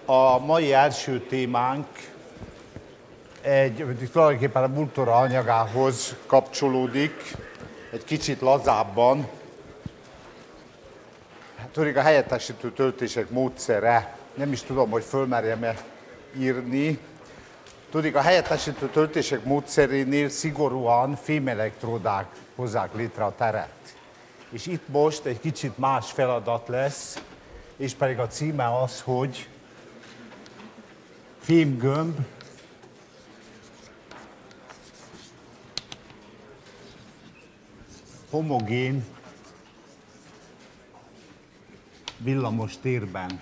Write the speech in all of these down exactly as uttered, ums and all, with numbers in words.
A mai első témánk egy, tulajdonképpen a bútora anyagához kapcsolódik, egy kicsit lazábban. Tudjuk, a helyettesítő töltések módszere, nem is tudom, hogy fölmerjem-e írni. Tudjuk, a helyettesítő töltések módszerénél szigorúan fémelektródák hozzák létre a teret. És itt most egy kicsit más feladat lesz, és pedig a címe az, hogy fémgömb, homogén villamos térben.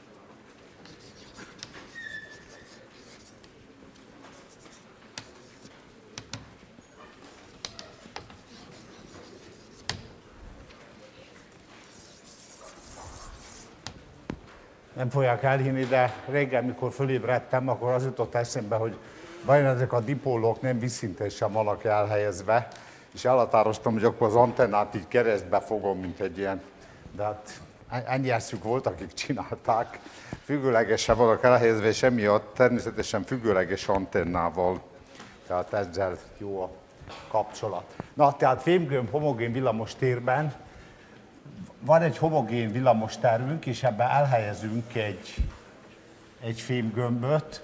Nem fogják elhinni, de reggel, mikor fölébredtem, akkor az jutott eszembe, hogy vajon ezek a dipólok nem vízszinten vannak elhelyezve, és elhatároztam, hogy akkor az antennát így keresztbe fogom, mint egy ilyen, de hát ennyi eszük volt, akik csinálták. Függőlegesen vannak elhelyezve, és emiatt természetesen függőleges antennával, tehát ezzel jó a kapcsolat. Na, tehát fémgömb homogén villamos térben van egy homogén villamos tervünk, és ebben elhelyezünk egy, egy fémgömböt.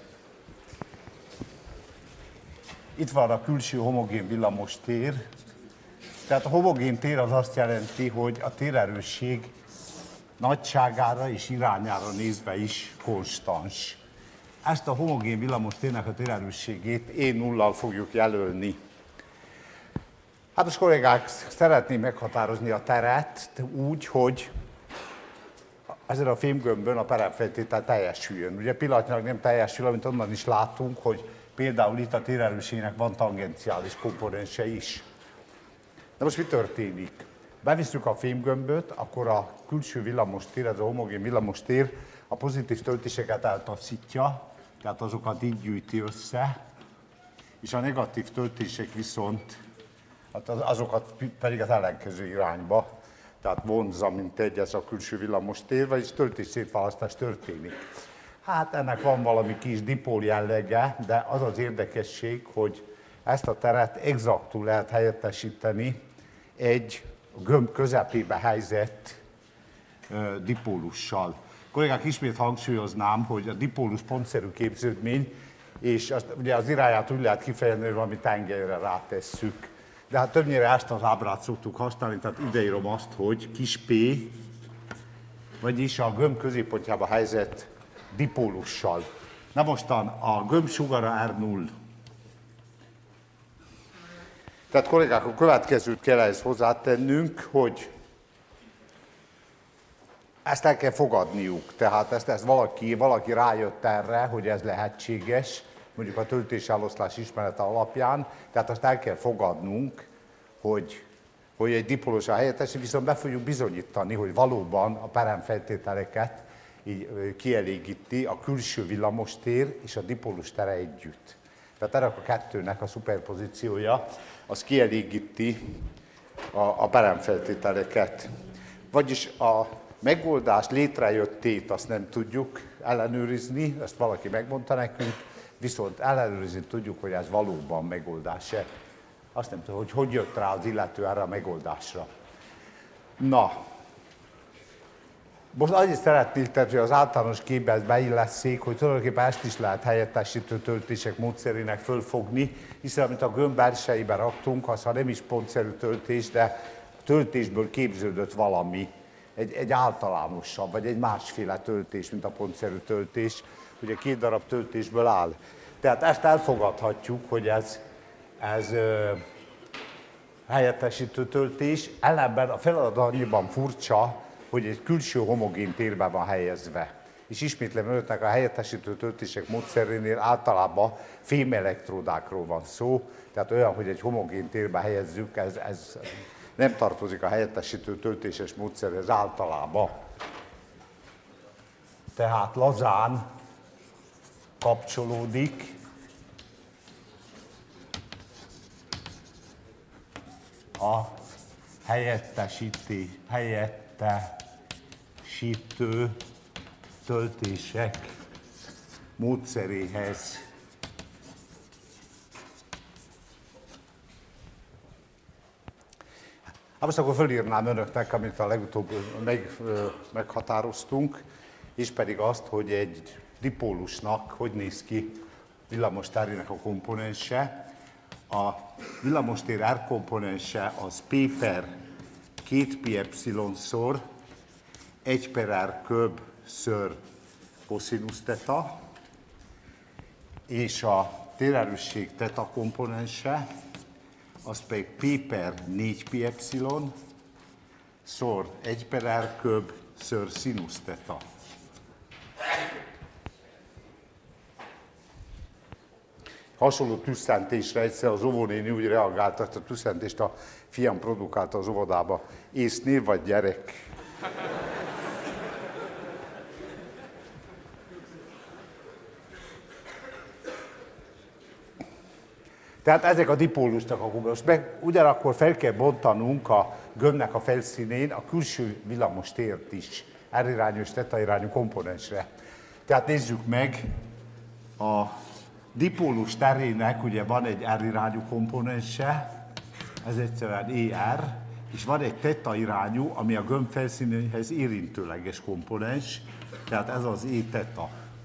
Itt van a külső homogén villamos tér. Tehát a homogén tér az azt jelenti, hogy a térerősség nagyságára és irányára nézve is konstans. Ezt a homogén villamos térnek a térerősségét é nullal fogjuk jelölni. Hát most kollégák, szeretném meghatározni a teret úgy, hogy ezen a fémgömbön a peremfeltétel teljesüljön. Ugye pillanatnyilag nem teljesül, amit onnan is látunk, hogy például itt a térerősségnek van tangenciális komponense is. De most mi történik? Bevisszük a fémgömböt, akkor a külső villamos tér, ez a homogén villamos tér a pozitív töltéseket eltaszítja, tehát azokat így gyűjti össze, és a negatív töltések viszont hát azokat pedig az ellenkező irányba, tehát vonzza, mint egy ez a külső villamos tér, vagyis töltés szétválasztás történik. Hát ennek van valami kis dipól jellege, de az az érdekesség, hogy ezt a teret exaktul lehet helyettesíteni egy gömb közepébe helyezett dipólussal. Kollégák, ismét hangsúlyoznám, hogy a dipólus pontszerű képződmény, és azt, ugye az irányát úgy lehet kifejezni, hogy valami tengelyre rátesszük. De hát többnyire ezt az ábrát szoktuk használni, tehát ideírom azt, hogy kis p, vagyis a gömb középpontjába helyezett dipólussal. Na mostan a gömb sugara er null. Tehát kollégák, a következőt kell ehhez hozzátennünk, hogy ezt el kell fogadniuk. Tehát ezt, ezt valaki, valaki rájött erre, hogy ez lehetséges, mondjuk a töltéseloszlás ismerete alapján, tehát azt el kell fogadnunk, hogy, hogy egy dipólussal helyettesít, viszont be fogjuk bizonyítani, hogy valóban a peremfeltételeket így kielégíti a külső villamostér és a dipólus tere együtt. Tehát ennek a kettőnek a szuperpozíciója, az kielégíti a, a peremfeltételeket. Vagyis a megoldás létrejöttét azt nem tudjuk ellenőrizni, ezt valaki megmondta nekünk, viszont ellenőrizni tudjuk, hogy ez valóban megoldás-e. Azt nem tudom, hogy hogy jött rá az illető erre a megoldásra. Na, most annyit szeretnék tenni, hogy az általános képbe beillesszék, hogy tulajdonképpen ezt is lehet helyettesítő töltések módszerének fölfogni, hiszen amit a gömb belsejébe raktunk, az ha nem is pontszerű töltés, de töltésből képződött valami, egy, egy általánosabb, vagy egy másféle töltés, mint a pontszerű töltés, ugye két darab töltésből áll. Tehát ezt elfogadhatjuk, hogy ez, ez ö, helyettesítő töltés, ellenben a feladat annyiban furcsa, hogy egy külső homogén térben van helyezve. És ismétlem önöknek, a helyettesítő töltések módszerénél általában fémelektródákról van szó, tehát olyan, hogy egy homogén térbe helyezzük, ez, ez nem tartozik a helyettesítő töltéses módszerhez általában. Tehát lazán kapcsolódik a helyettesíti, helyettesítő töltések módszeréhez. Hát most akkor fölírnám önöknek, amit a legutóbb meg, meghatároztunk, és pedig azt, hogy egy dipólusnak hogy néz ki villamostérének a komponense. A villamostér R komponense az P per két pi epszilonszor egy per R köb ször koszinusz teta, és a térerősség teta komponense az pedig P per négy pi epszilon szor egy per R köb ször szinusz teta. Hasonló tüsszentésre egyszer az óvónéni úgy reagált, azt a tüsszentést a fiam produkálta az óvodába. Észnév vagy gyerek? Tehát ezek a dipólusnak a most meg ugyanakkor fel kell bontanunk a gömbnek a felszínén a külső villamos tért is, R irányú és θ irányú komponensre. Tehát nézzük meg, a dipólus terének ugye van egy R irányú komponense, ez egyszerűen E R, és van egy θ irányú, ami a gömb felszínéhez érintőleges komponens, tehát ez az E θ.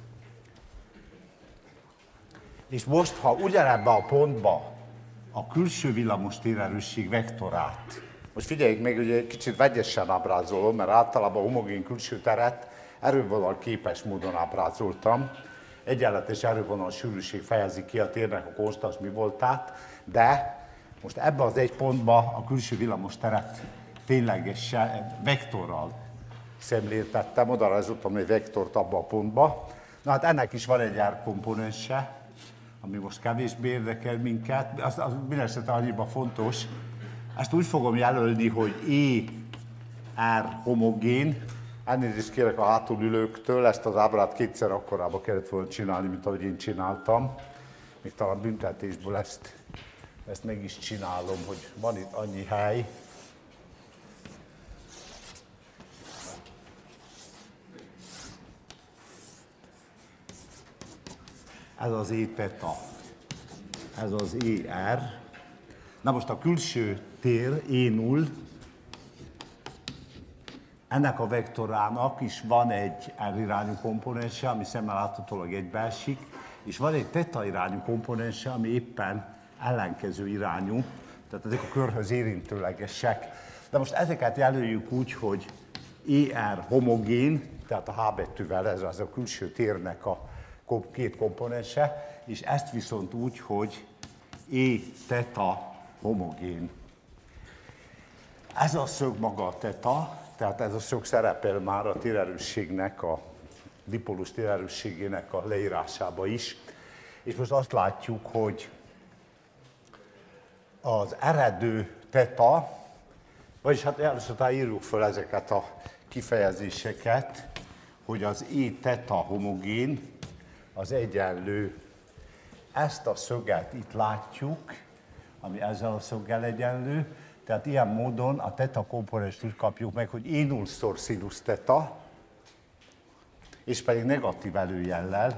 És most, ha ugyanebben a pontban a külső villamos térerősség vektorát, most figyeljük meg, hogy egy kicsit vegyesen ábrázolom, mert általában a homogén külső teret erővonal képes módon ábrázoltam. Egyenletes erővonal sűrűség fejezi ki a térnek a konstans mi voltát, de most ebben az egy pontban a külső villamos teret ténylegesen vektorral szemléltettem, oda rajzoltam egy vektort abba a pontba. Na hát ennek is van egy R komponense, ami most kevésbé érdekel minket, az, az mindenesetre annyiban fontos. Ezt úgy fogom jelölni, hogy E R homogén. Elnézést kérek a hátulülőktől, ezt az ábrát kétszer akkorába kellett volna csinálni, mint ahogy én csináltam. Még talán büntetésből ezt, ezt meg is csinálom, hogy van itt annyi hely. Ez az E θ, ez az E R. Na most a külső tér E null, ennek a vektorának is van egy R irányú komponense, ami szemmel láthatólag egybeesik, és van egy θ irányú komponense, ami éppen ellenkező irányú, tehát ezek a körhöz érintőlegesek. De most ezeket jelöljük úgy, hogy E R homogén, tehát a H betűvel ez az a külső térnek a két komponense, és ezt viszont úgy, hogy E θ homogén. Ez a szög maga a θ, tehát ez a szög szerepel már a térerősségnek, a dipólus térerősségének a leírásába is. És most azt látjuk, hogy az eredő θ, vagyis hát először írjuk fel ezeket a kifejezéseket, hogy az E θ homogén az egyenlő. Ezt a szöget itt látjuk, ami ezzel a szöggel egyenlő, tehát ilyen módon a θ komponenst úgy kapjuk meg, hogy E null-szor szinusz θ, és pedig negatív előjellel.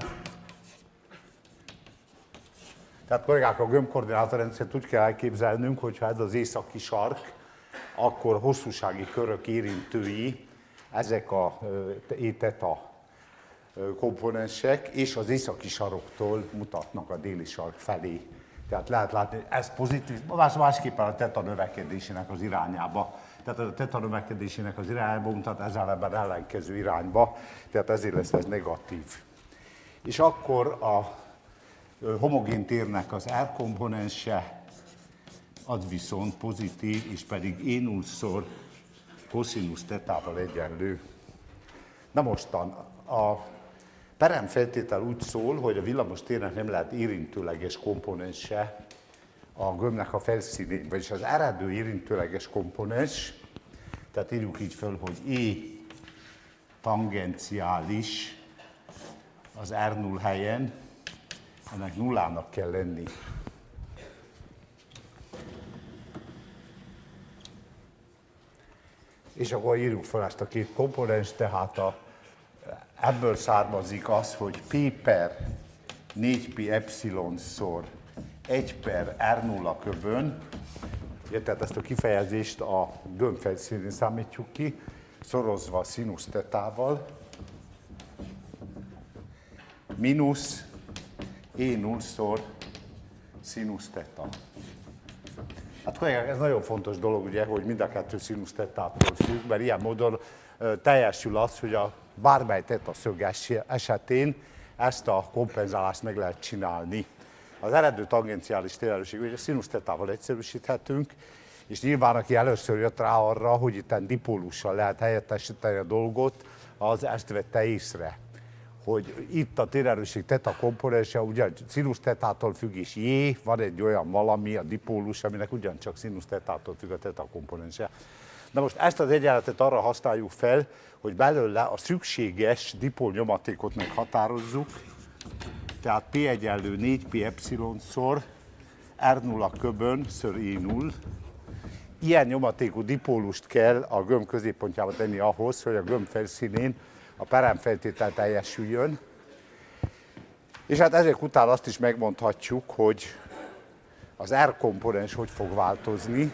Tehát kollégák, a gömbkoordinátorrendszert úgy kell elképzelnünk, hogyha ez az északi sark, akkor hosszúsági körök érintői, ezek a E θ komponensek, és az északi saroktól mutatnak a déli sark felé. Tehát lehet látni, ez pozitív, más, másképpen a θ növekedésének az irányába. Tehát a θ növekedésének az irányába mutat, ezzel ebben ellenkező irányba, tehát ezért lesz ez negatív. És akkor a homogén térnek az R komponense, az viszont pozitív, és pedig E null-szor koszinusz θ-val egyenlő. Na mostan, a peremfeltétel úgy szól, hogy a villamos térnek nem lehet érintőleges komponense a gömbnek a felszínén, vagyis az eredő érintőleges komponens, tehát írjuk így föl, hogy E tangenciális az R null helyen, ennek nullának kell lenni. És akkor írjuk fel ezt a két komponens, tehát a ebből származik az, hogy P per négy pi epsilonszor egy per R nulla köbön, tehát ezt a kifejezést a gömb felszínén számítjuk ki, szorozva színusz tetával, mínusz E nullszor színusz teta. Hát kollégák, ez nagyon fontos dolog, ugye, hogy mind a kettő színusz tetától függ, mert ilyen módon ö, teljesül az, hogy a bármely teta szög esetén ezt a kompenzálást meg lehet csinálni. Az eredő tangenciális térerőség, ugye színusz tetával egyszerűsíthetünk, és nyilván aki először jött rá arra, hogy itt dipólussal lehet helyettesíteni a dolgot, az ezt vette észre, hogy itt a térerőség teta komponense ugye színusz tetától függ, és J, van egy olyan valami, a dipólus, aminek ugyancsak színusz tetától függ a teta komponense. Na most ezt az egyenletet arra használjuk fel, hogy belőle a szükséges dipól nyomatékot meghatározzuk, tehát P egyenlő négy pi epsilonszor R nulla köbön ször E null. Ilyen nyomatékú dipólust kell a gömb középpontjába tenni ahhoz, hogy a gömb felszínén a peremfeltétel teljesüljön. És hát ezek után azt is megmondhatjuk, hogy az R komponens hogy fog változni.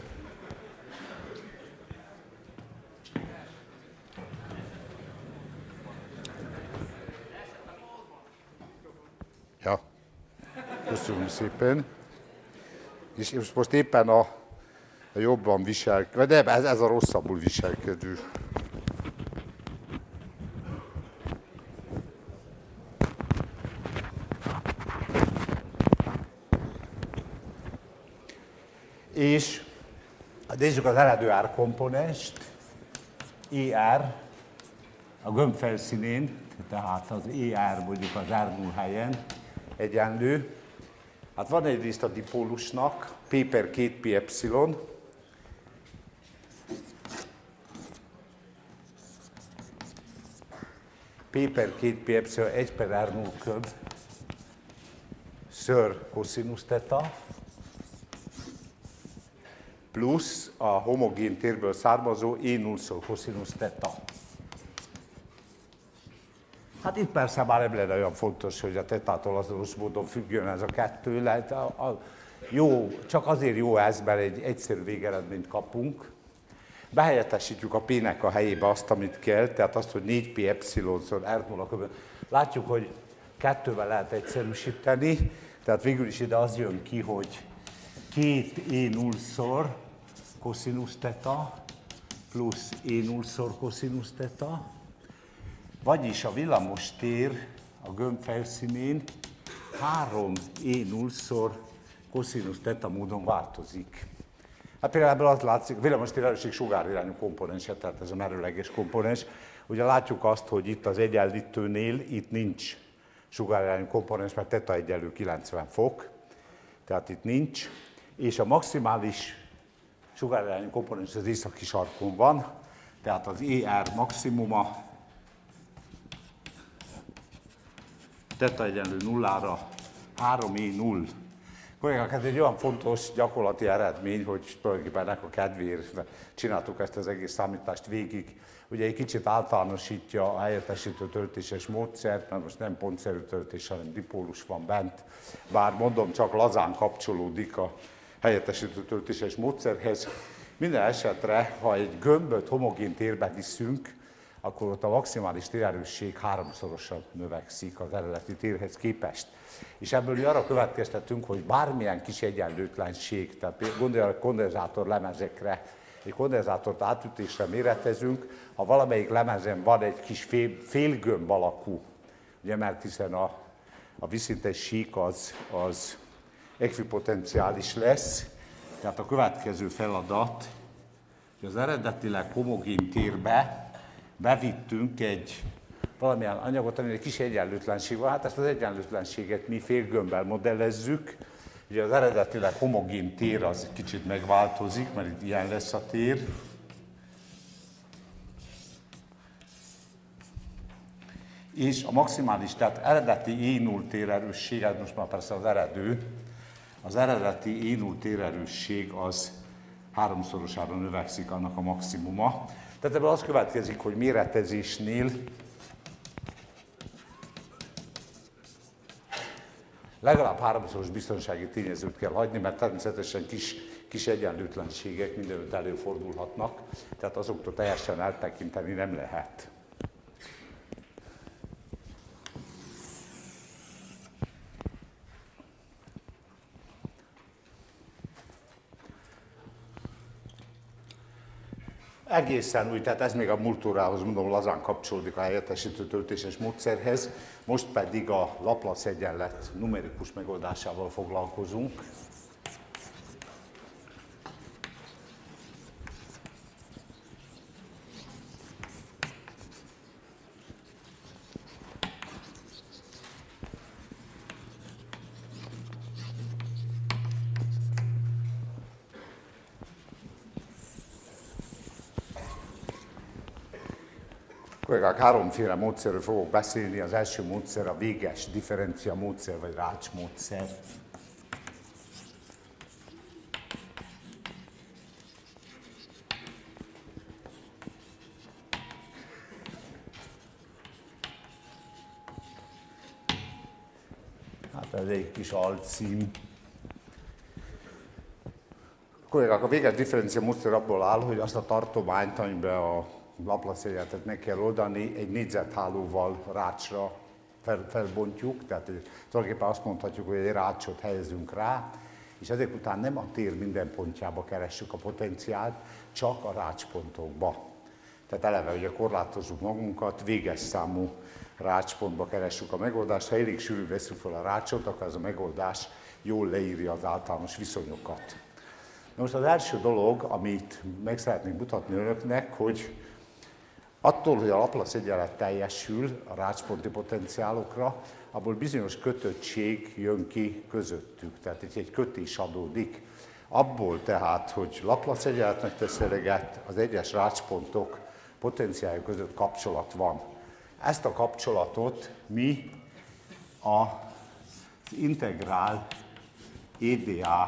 Ja, köszönöm szépen. És most éppen a, a jobban viselkedő, de ez, ez a rosszabbul viselkedő. És nézzük az eredő R komponenst, E R a gömb felszínén, tehát az E R mondjuk az R null helyen egyenlő. Hát van egyrészt a dipólusnak, P per két pi epsilon, P per két pi epsilon egy per R null köb ször koszinusz teta, plusz a homogén térből származó E nullszor koszinusz teta. Hát itt persze már nem lenne olyan fontos, hogy a tetától azonos módon függjön ez a kettő. Lehet, a, a, jó, csak azért jó ez, mert egy egyszerű végeredményt kapunk. Behelyettesítjük a P-nek a helyébe azt, amit kell, tehát azt, hogy négy pi epsilonszor R nulla köbön. Látjuk, hogy kettővel lehet egyszerűsíteni, tehát végül is ide az jön ki, hogy két E nullszor koszinusz teta plusz E nullszor koszinusz teta, vagyis a villamos tér a gömb felszínén három E nullszor koszinusz teta módon változik. Hát például ebből az látszik, a villamos térerőség sugárirányú komponense, tehát ez a merőleges komponens. Ugye látjuk azt, hogy itt az egyenlítőnél itt nincs sugárirányú komponens, mert teta egyenlő kilencven fok, tehát itt nincs. És a maximális sugárirányú komponens az északi sarkon van, tehát az E R maximuma teta egyenlő nullára három E null. Kollégák, ez egy olyan fontos gyakorlati eredmény, hogy tulajdonképpen ennek a kedvéért csináltuk ezt az egész számítást végig. Ugye egy kicsit általánosítja a helyettesítő töltéses módszert, mert most nem pontszerű töltés, hanem dipólus van bent. Bár mondom, csak lazán kapcsolódik a helyettesítő töltéses módszerhez. Minden esetre, ha egy gömböt homogén térbe viszünk, akkor ott a maximális térerősség háromszorosan növekszik az eredeti térhez képest. És ebből mi arra következtetünk, hogy bármilyen kis egyenlőtlenség, tehát gondolja a kondenzátor lemezekre, egy kondenzátort átütésre méretezünk, ha valamelyik lemezen van egy kis fél, félgömb alakú, ugye, mert hiszen a, a vízszintes sík az, az ekvipotenciális lesz, tehát a következő feladat, hogy az eredetileg homogén térbe bevittünk egy valamilyen anyagot, aminek egy kis egyenlőtlenség van. Hát ezt az egyenlőtlenséget mi félgömbbel modellezzük. Ugye az eredetileg homogén tér az kicsit megváltozik, mert itt ilyen lesz a tér. És a maximális, tehát eredeti E null térerősség, ez most már persze az eredő, az eredeti E null térerősség az háromszorosára növekszik annak a maximuma. Tehát ebből az következik, hogy méretezésnél legalább háromszoros biztonsági tényezőt kell hagyni, mert természetesen kis, kis egyenlőtlenségek mindenütt előfordulhatnak, tehát azoktól teljesen eltekinteni nem lehet. Egészen úgy, tehát ez még a múlt órához mondom lazán kapcsolódik a helyettesítő töltéses módszerhez, most pedig a Laplace egyenlet numerikus megoldásával foglalkozunk. Kollégák, háromféle módszerről fogok beszélni. Az első módszer a véges differencia módszer, vagy Rácz módszer. Hát ez egy kis alcím. Kollégák, a véges differencia módszer abból áll, hogy azt a tartományt, amiben a Laplace egyenletet meg kell oldani, egy négyzethálóval rácsra fel, felbontjuk, tehát tulajdonképpen azt mondhatjuk, hogy egy rácsot helyezünk rá, és ezek után nem a tér minden pontjába keressük a potenciált, csak a rácspontokba. Tehát eleve ugye korlátozzuk magunkat, véges számú rácspontba keressük a megoldást, ha elég sűrűn veszünk fel a rácsot, akkor ez a megoldás jól leírja az általános viszonyokat. Most az első dolog, amit meg szeretnék mutatni önöknek, hogy attól, hogy a Laplace egyenlet teljesül a rácsponti potenciálokra, abból bizonyos kötöttség jön ki közöttük, tehát itt egy kötés adódik. Abból tehát, hogy Laplace egyenletnek tesz eleget, az egyes rácspontok potenciálja között kapcsolat van. Ezt a kapcsolatot mi az integrál é dé á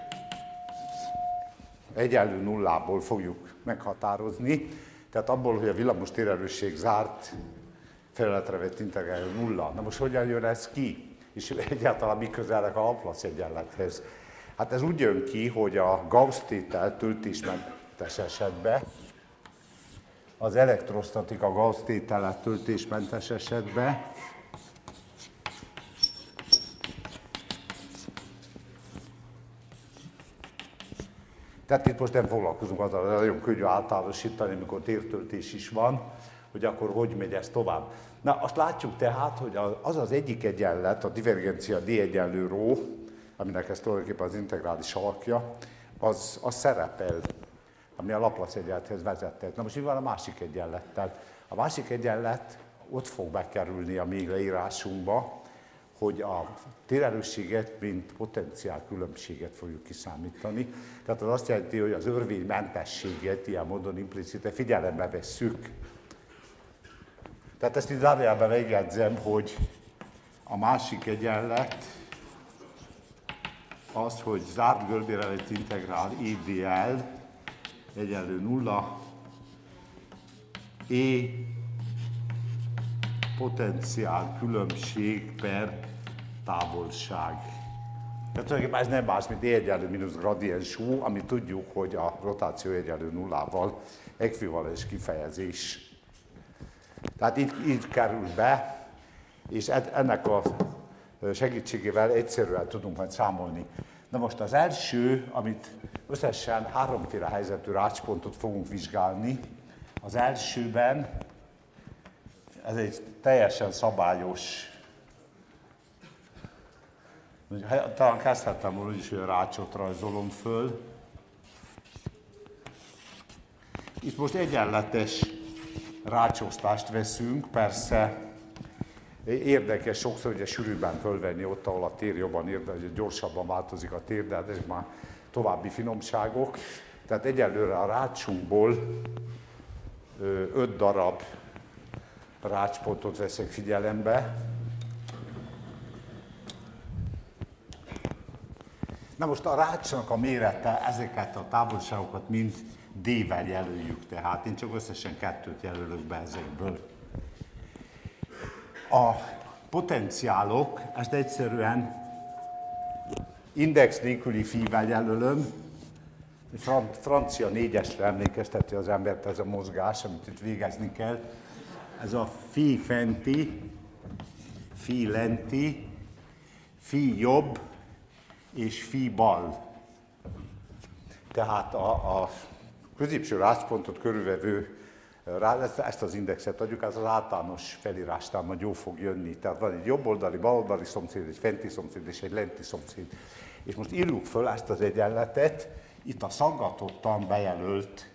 egyenlő nullából fogjuk meghatározni, tehát abból, hogy a villamos térerősség zárt felületre vett integrálja nulla. Na most hogyan jön ez ki? És egyáltalán mi közelek a Laplace egyenlethez? Hát ez úgy jön ki, hogy a Gauss-tétel töltésmentes esetben, az elektrosztatika Gauss-tétele töltésmentes esetben tehát itt most nem foglalkozunk azzal, nagyon könnyű általánosítani, amikor tértöltés is van, hogy akkor hogy megy ez tovább. Na, azt látjuk tehát, hogy az az egyik egyenlet, a divergencia D egyenlő rho, aminek ez tulajdonképpen az integrális alakja, az, az szerepel, ami a Laplace egyenlethez vezetett. Na most mi van a másik egyenlettel? A másik egyenlet ott fog bekerülni a mi leírásunkba, hogy a térerősséget, mint potenciál különbséget fogjuk kiszámítani. Tehát az azt jelenti, hogy az örvénymentességet ilyen módon implicite figyelembe vesszük. Tehát ezt itt zárójelben megjegyzem, hogy a másik egyenlet az, hogy zárt görbérelet integrál é dé el egyenlő nulla, E potenciál különbség per távolság. Tehát tulajdonképpen ez nem más, mint E egyenlő mínusz gradiens U, ami tudjuk, hogy a rotáció egyenlő nullával ekvivalens kifejezés. Tehát így, így kerül be, és ennek a segítségével egyszerűen tudunk majd számolni. Na most az első, amit összesen háromféle helyzetű rácspontot fogunk vizsgálni. Az elsőben ez egy teljesen szabályos, talán kezdhettem volna is, hogy a rácsot rajzolom föl. Itt most egyenletes rácsosztást veszünk, persze érdekes sokszor ugye sűrűbben fölvenni ott, ahol a tér jobban érdekel, gyorsabban változik a tér, de ez már további finomságok. Tehát egyelőre a rácsunkból öt darab rácspontot veszek figyelembe. Na most a rácsnak a mérete, ezeket a távolságokat mind D-vel jelöljük, tehát én csak összesen kettőt jelölök be ezekből. A potenciálok, ezt egyszerűen index nélküli fivel jelölöm. Fran- francia négyesre emlékezteti az embert ez a mozgás, amit itt végezni kell. Ez a fi fenti, fi lenti, fi jobb és fi bal. Tehát a, a középső rácspontot körülvevő, ezt az indexet adjuk, ez az általános felírásnál majd jó fog jönni. Tehát van egy jobboldali, baloldali szomszéd, egy fenti szomszéd és egy lenti szomszéd. És most írjuk föl ezt az egyenletet, itt a szaggatottan bejelölt.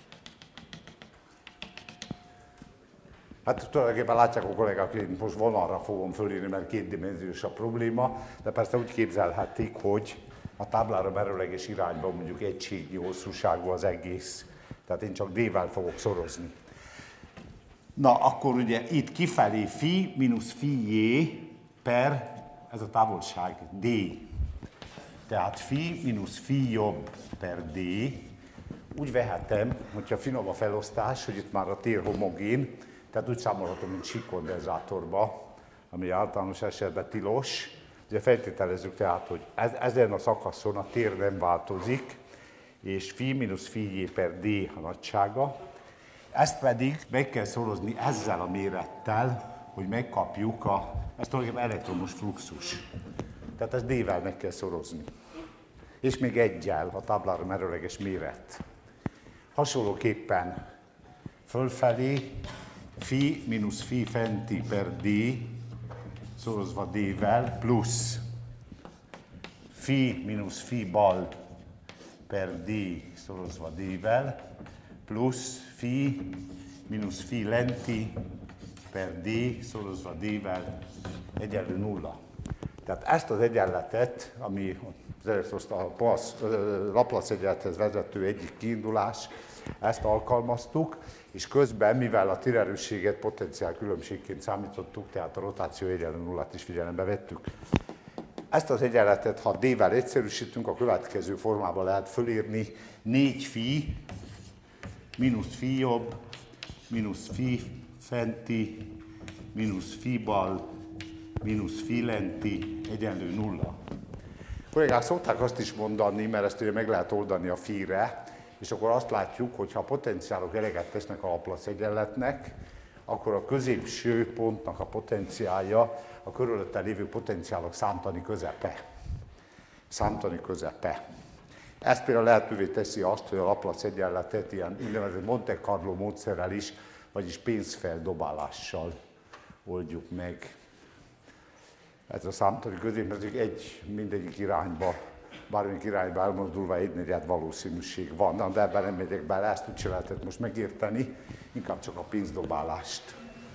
Hát tulajdonképpen látják a kollégák, hogy én most vonalra fogom fölírni, mert kétdimenziós a probléma, de persze úgy képzelhetik, hogy a táblára merőleges irányban mondjuk egységnyi hosszúságú az egész. Tehát én csak D-vel fogok szorozni. Na, akkor ugye itt kifelé fi mínusz fi j per, ez a távolság D. Tehát fi mínusz fi jobb per D. Úgy vehetem, hogyha finom a felosztás, hogy itt már a tér homogén, tehát úgy számolhatom, mint síkkondenzátorba, ami általános esetben tilos. Ugye feltételezzük tehát, hogy ez, ezen a szakaszon a tér nem változik, és fi mínusz fi j per D a nagysága. Ezt pedig meg kell szorozni ezzel a mérettel, hogy megkapjuk a, ez tulajdonképpen elektromos fluxus. Tehát ezt D-vel meg kell szorozni. És még egyel a táblára merőleges méret. Hasonlóképpen fölfelé fi mínusz fi fenti per D szorozva D-vel plusz fi mínusz fi bal per D szorozva D-vel plusz fi mínusz fi lenti per D szorozva D-vel egyenlő nulla. Tehát ezt az egyenletet, ami az a Laplace egyenlethez vezető egyik kiindulás, ezt alkalmaztuk, és közben, mivel a térerősséget potenciál különbségként számítottuk, tehát a rotáció egyenlő nullát is figyelembe vettük. Ezt az egyenletet, ha D-vel egyszerűsítünk, a következő formában lehet fölírni négy fi mínusz fi jobb, mínusz fi fenti, mínusz fi bal, mínusz fi lenti, egyenlő nulla. Kollégák szokták azt is mondani, mert ezt ugye meg lehet oldani a fi-re, és akkor azt látjuk, hogy ha a potenciálok eleget tesznek a Laplace egyenletnek, akkor a középső pontnak a potenciálja a körülötte lévő potenciálok számtani közepe. Számtani közepe. Ez például lehetővé teszi azt, hogy a Laplace egyenletet ilyen úgynevezett Monte Carlo módszerrel is, vagyis pénzfeldobálással oldjuk meg. Ez a számtani középmezők egy mindegyik irányba, bármelyik irányba elmozdulva egynegyed valószínűség van, Na, de ebben nem megyek bele, ezt úgy lehetett most megérteni, inkább csak a pénzdobálást.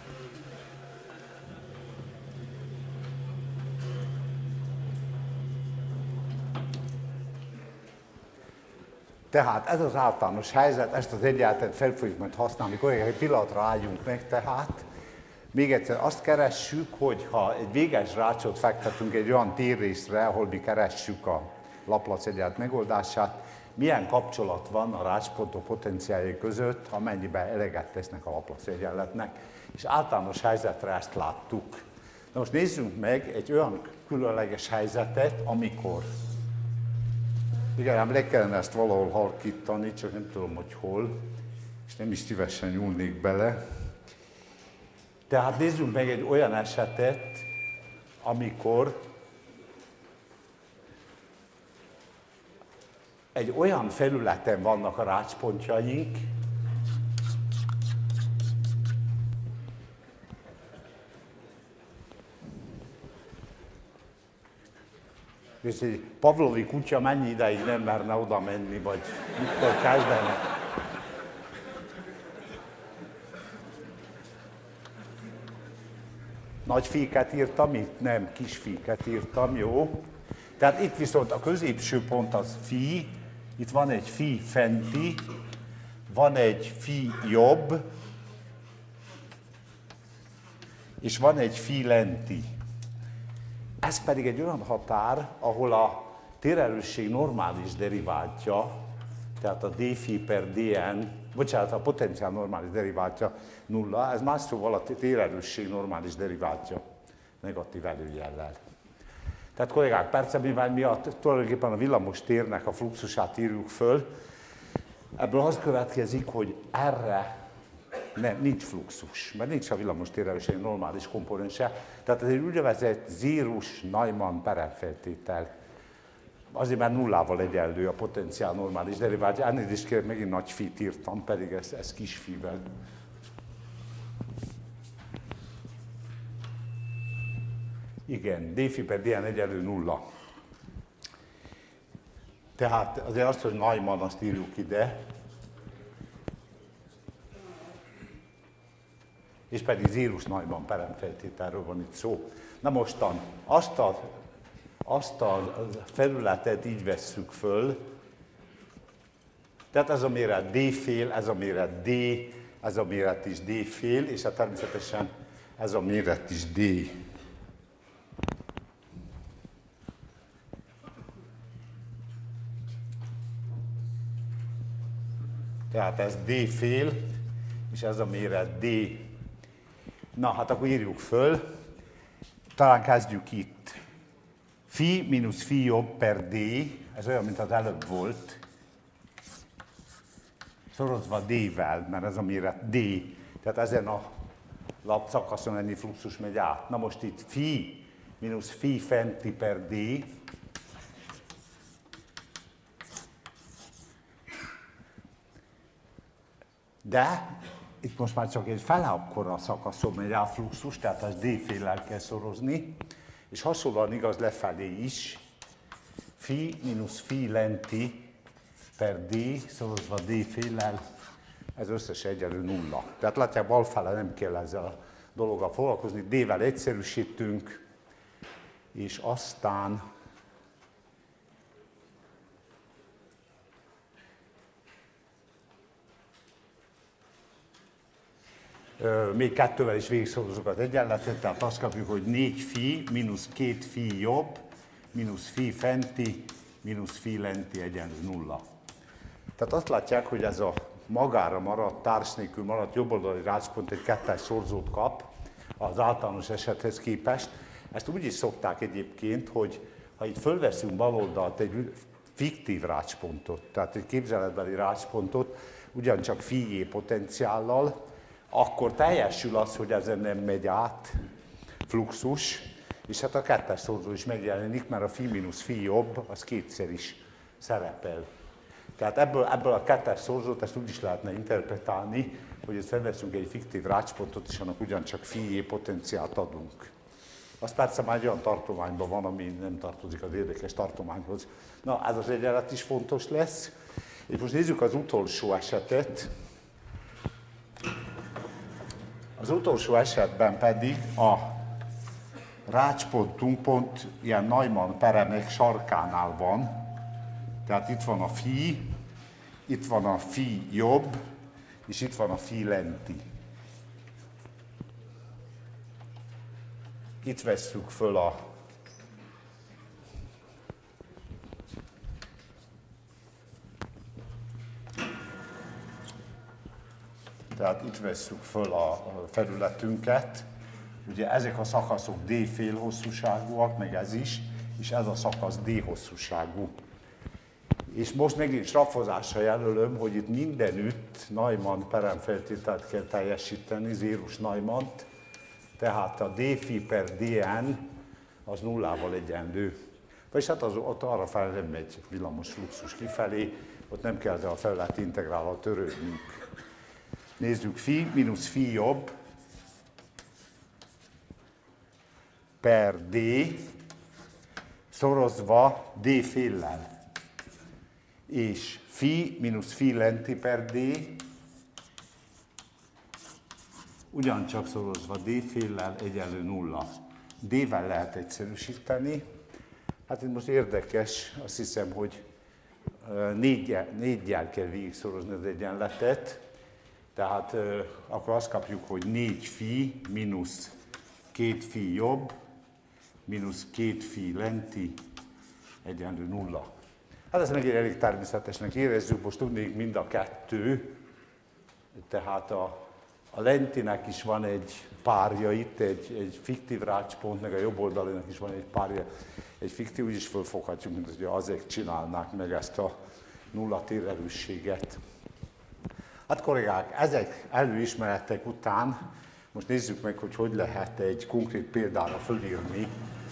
Tehát ez az általános helyzet, ezt az egyenletet fel fogjuk majd használni. Kollégák, egy pillanatra álljunk meg tehát. Még egyszer azt keressük, hogy ha egy véges rácsot fektetünk egy olyan térrészre, ahol mi keressük a Laplace egyenlet megoldását, milyen kapcsolat van a rácspontok potenciáljai között, amennyiben eleget tesznek a Laplace egyenletnek, és általános helyzetre ezt láttuk. Na most nézzünk meg egy olyan különleges helyzetet, amikor igen, ám le kellene ezt valahol halkítani, csak nem tudom, hogy hol, és nem is szívesen nyúlnék bele. Tehát nézzünk meg egy olyan esetet, amikor egy olyan felületen vannak a rácspontjaink, és egy pavlovi kutya mennyi ideig nem merne oda menni, vagy mikor kezdene. Nagy féket írtam itt? Nem, kis féket írtam, jó. Tehát itt viszont a középső pont az fi, itt van egy fi fenti, van egy fi jobb, és van egy fi lenti. Ez pedig egy olyan határ, ahol a térerősség normális deriváltja, tehát a d phi per dn, bocsánat, a potenciál normális deriváltja nulla, ez más szóval a térerősség normális deriváltja negatív előjellel. Tehát kollégák, percebévány miatt tulajdonképpen a villamos térnek a fluxusát írjuk föl. Ebből az következik, hogy erre nem, nincs fluxus, mert nincs a villamos térrel is egy normális komponense. Tehát ez egy úgynevezett zérus Neumann peremfeltétel. Azért már nullával egyenlő a potenciál normális deriváltja. Elnézést kérek, megint nagy fi-t írtam, pedig ez, ez kis fivel. Igen, dφ per dn egyenlő nulla. Tehát azért azt, hogy Neumann, azt írjuk ide. És pedig zérus Neumann peremfeltételről van itt szó. Na mostan, azt a, azt a felületet így vesszük föl, tehát ez a méret d fél, ez a méret d, ez a méret is d fél, és hát természetesen ez a méret is d. Tehát ez d fél, és ez a méret d. Na, hát akkor írjuk föl. Talán kezdjük itt. Phi mínusz phi jobb per d, ez olyan, mint az előbb volt, szorozva d-vel, mert ez a méret d. Tehát ezen a lapszakaszon ennyi fluxus megy át. Na most itt phi mínusz phi fenti per d, de itt most már csak egy fele akkora szakaszon megy át fluxus, tehát az d-féllel kell szorozni, és hasonlóan igaz lefelé is, phi mínusz phi lenti per d szorozva d-féllel, ez összes egyenlő nulla. Tehát látják, balfele nem kell ezzel a dologgal foglalkozni, d-vel egyszerűsítünk, és aztán még kettővel is végigszorozunk az egyenletet, tehát azt kapjuk, hogy négy phi mínusz két phi jobb, mínusz phi fenti, mínusz phi lenti egyenlő nulla. Tehát azt látják, hogy ez a magára maradt, társ nélkül maradt jobboldali rácspont egy kettes szorzót kap az általános esethez képest. Ezt úgy is szokták egyébként, hogy ha itt fölveszünk baloldalt egy fiktív rácspontot, tehát egy képzeletbeli rácspontot, ugyancsak phi j potenciállal, akkor teljesül az, hogy ezen nem megy át fluxus, és hát a kettes szorzó is megjelenik, mert a phi mínusz phi jobb, az kétszer is szerepel. Tehát ebből, ebből a kettes szorzót ezt úgy is lehetne interpretálni, hogy ezt felveszünk egy fiktív rácspontot, és annak ugyancsak phi j potenciált adunk. Az persze már egy olyan tartományban van, ami nem tartozik az érdekes tartományhoz. Na, ez az egyenlet is fontos lesz. És most nézzük az utolsó esetet. Az utolsó esetben pedig a rácspontunk pont ilyen Neumann peremek sarkánál van. Tehát itt van a phi, itt van a phi jobb, és itt van a phi lenti. Itt vesszük föl a Tehát itt vesszük föl a felületünket. Ugye ezek a szakaszok d fél hosszúságúak, meg ez is, és ez a szakasz d hosszúságú. És most megint strafozással jelölöm, hogy itt mindenütt Neumann peremfeltételt kell teljesíteni, zérus Neumannt, tehát a dφ per dn az nullával egyenlő. Vagyis hát az, ott arra fel nem megy villamos fluxus kifelé, ott nem kell a felületi integrállal törődnünk. Nézzük, phi mínusz phi jobb per d szorozva d féllel. És phi mínusz phi lenti per d ugyancsak szorozva d féllel egyenlő nulla. D-vel lehet egyszerűsíteni. Hát itt most érdekes, azt hiszem, hogy négyel, négyel kell végigszorozni az egyenletet. Tehát akkor azt kapjuk, hogy négy phi mínusz két phi jobb, mínusz két phi lenti egyenlő nulla. Hát ezt meg elég természetesnek érezzük, most tudnék mind a kettő, tehát a A lentinek is van egy párja itt, egy, egy fiktív rácspont, meg a jobb oldalinak is van egy párja, egy fiktív, úgy is fölfoghatjuk, mint hogy azért csinálnák meg ezt a nulla térerősséget. Hát kollégák, ezek előismeretek után most nézzük meg, hogy hogy lehet egy konkrét példára fölírni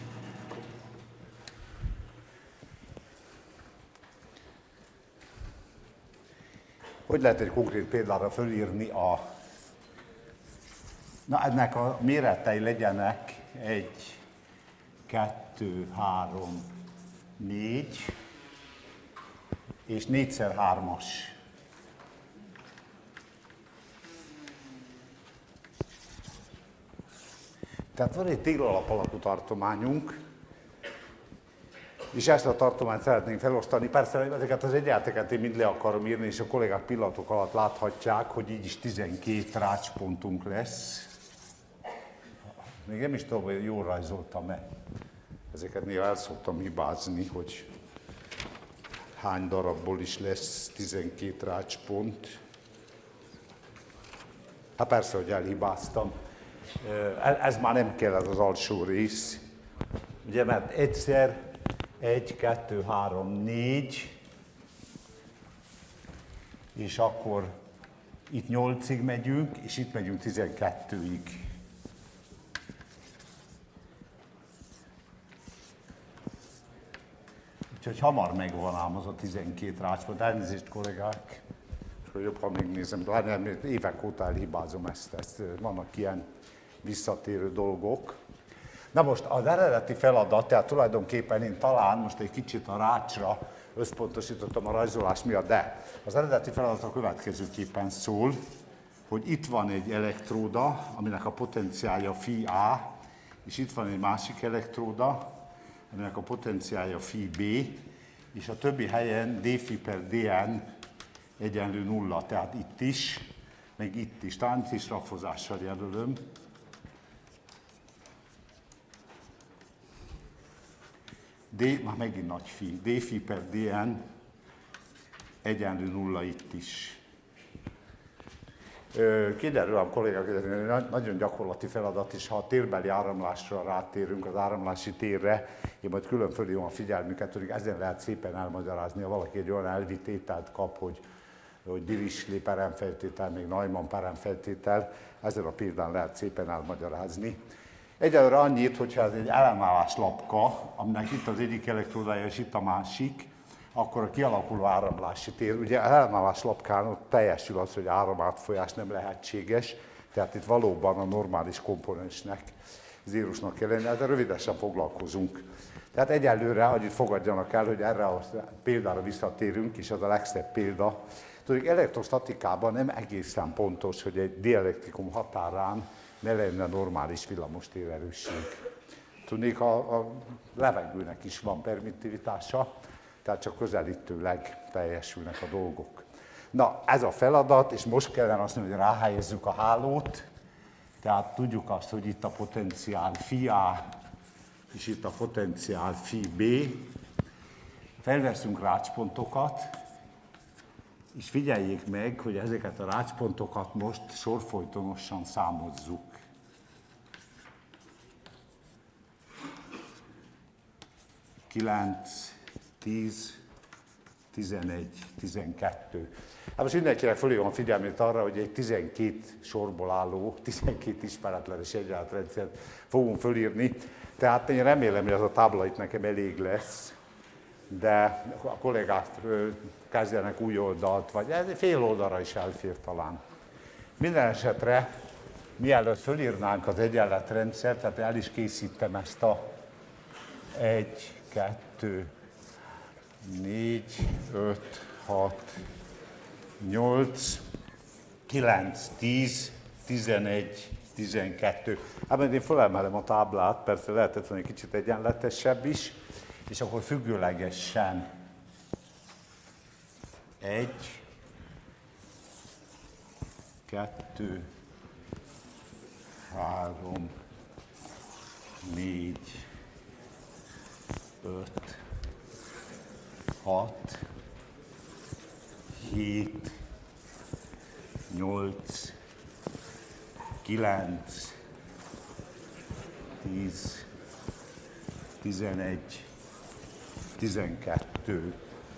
hogy lehet egy konkrét példára fölírni a na, ennek a méretei legyenek egy, kettő, három, négy és négyszer hármas. Tehát van egy téglalap alakú tartományunk, és ezt a tartományt szeretnénk felosztani. Persze ezeket az egyenleteket én mind le akarom írni, és a kollégák pillanatok alatt láthatják, hogy így is tizenkét rácspontunk lesz. Még nem is tudom, hogy jól rajzoltam-e. Ezeket néha el szoktam hibázni, hogy hány darabból is lesz tizenkét rácspont. Hát persze, hogy elhibáztam. Ez már nem kell, ez az alsó rész. Ugye, mert egyszer, egy, kettő, három, négy, és akkor itt nyolcig megyünk, és itt megyünk tizenkettőig. Úgyhogy hamar megvan ám az a tizenkét rácspont. Elnézést, kollégák, és jobb, ha megnézem, de nem, évek óta elhibázom ezt, ezt, vannak ilyen visszatérő dolgok. Na most az eredeti feladat, tehát tulajdonképpen én talán most egy kicsit a rácsra összpontosítottam a rajzolás miatt, de az eredeti feladat a következőképpen szól, hogy itt van egy elektróda, aminek a potenciálja phi A, és itt van egy másik elektróda, aminek a potenciálja phi B, és a többi helyen dφ per dn egyenlő nulla, tehát itt is, meg itt is, talán itt is rafozással jelölöm. D, már megint nagy phi, dφ per dn egyenlő nulla itt is. Kiderül a kollégák, nagyon gyakorlati feladat, és ha a térbeli áramlásra rátérünk, az áramlási térre, én majd külön fölhívom a figyelmüket, hogy ezen lehet szépen elmagyarázni, ha valaki egy olyan elvitételt kap, hogy, hogy Dirichlet peremfeltétel, még Neumann peremfeltétel, ezen a példán lehet szépen elmagyarázni. Egyelőre annyit, hogyha ez egy ellenállás lapka, aminek itt az egyik elektródája és itt a másik, akkor a kialakuló áramlási tér, ugye ellenállás lapkán ott teljesül az, hogy áramátfolyás nem lehetséges, tehát itt valóban a normális komponensnek, zérusnak kell lenni, de rövidesen foglalkozunk. Tehát egyelőre, hogy fogadjanak el, hogy erre a példára visszatérünk, és az a legszebb példa. Tudjuk, elektrostatikában nem egészen pontos, hogy egy dielektrikum határán ne lenne normális villamostérerősség. Tudnék, a, a levegőnek is van permittivitása, tehát csak közelítőleg teljesülnek a dolgok. Na, ez a feladat, és most kellene azt mondani, hogy ráhelyezzük a hálót, tehát tudjuk azt, hogy itt a potenciál phi A, és itt a potenciál phi B. Felveszünk rácspontokat, és figyeljék meg, hogy ezeket a rácspontokat most sorfolytonosan számozzuk. kilenc, tíz, tizenegy, tizenkettő. Hát most mindenkinek fölhívom a figyelmét arra, hogy egy tizenkét sorból álló, tizenkét ismeretlenes egyenletrendszert fogunk fölírni. Tehát én remélem, hogy ez a tábla itt nekem elég lesz, de a kollégák kezdjenek új oldalt, vagy ez fél oldalra is elfér talán. Minden esetre, mielőtt fölírnánk az egyenletrendszert, tehát el is készítem ezt a egy, kettő, négy, öt, hat, nyolc, kilenc, tíz, tizenegy, tizenkettő. Hát majd én fölemelem a táblát, persze lehetett volna egy kicsit egyenletesebb is, és akkor függőlegesen egy, kettő, három, négy, öt, hat, hét, nyolc, kilenc, tíz, tizenegy, tizenkettő.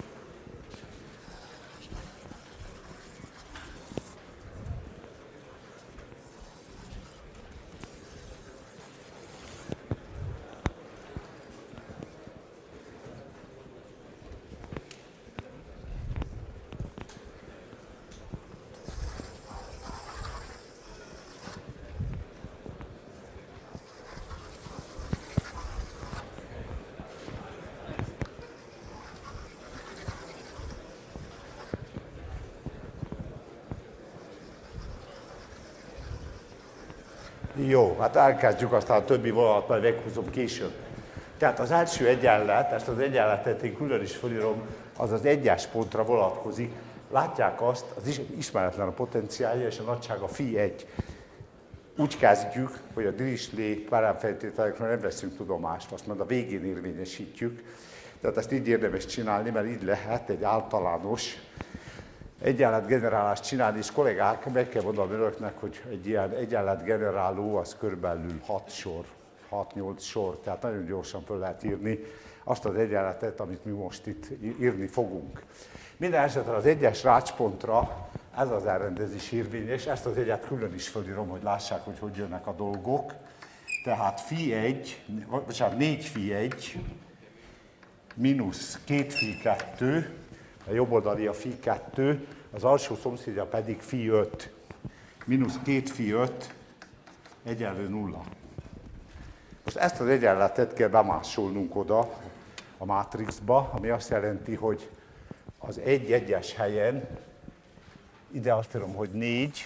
Jó, hát elkezdjük, aztán a többi vonalat majd meghúzom később. Tehát az első egyenlet, ezt az egyenletet én külön is felírom, az az egyes pontra vonatkozik. Látják azt, az ismeretlen a potenciálja és a nagysága phi egy. Úgy kezdjük, hogy a Dirichlet peremfeltételekről nem veszünk tudomást, azt majd a végén érvényesítjük. Tehát ezt így érdemes csinálni, mert így lehet egy általános egyenletgenerálást csinálni, és kollégák, meg kell mondanom önöknek, hogy egy ilyen egyenletgeneráló az körülbelül hat sor, hat-nyolc sor, tehát nagyon gyorsan föl lehet írni azt az egyenletet, amit mi most itt írni fogunk. Minden esetre az egyes rácspontra ez az elrendezés érvényes, ezt az egyet külön is fölírom, hogy lássák, hogy hogy jönnek a dolgok. Tehát phi egy, bocsánat, négy phi egy, mínusz két phi kettő, a jobb oldali a phi kettő, az alsó szomszédja pedig phi öt, mínusz két phi öt egyenlő nulla. Most ezt az egyenletet kell bemásolnunk oda a mátrixba, ami azt jelenti, hogy az egy egyes helyen, ide azt írom, hogy négy,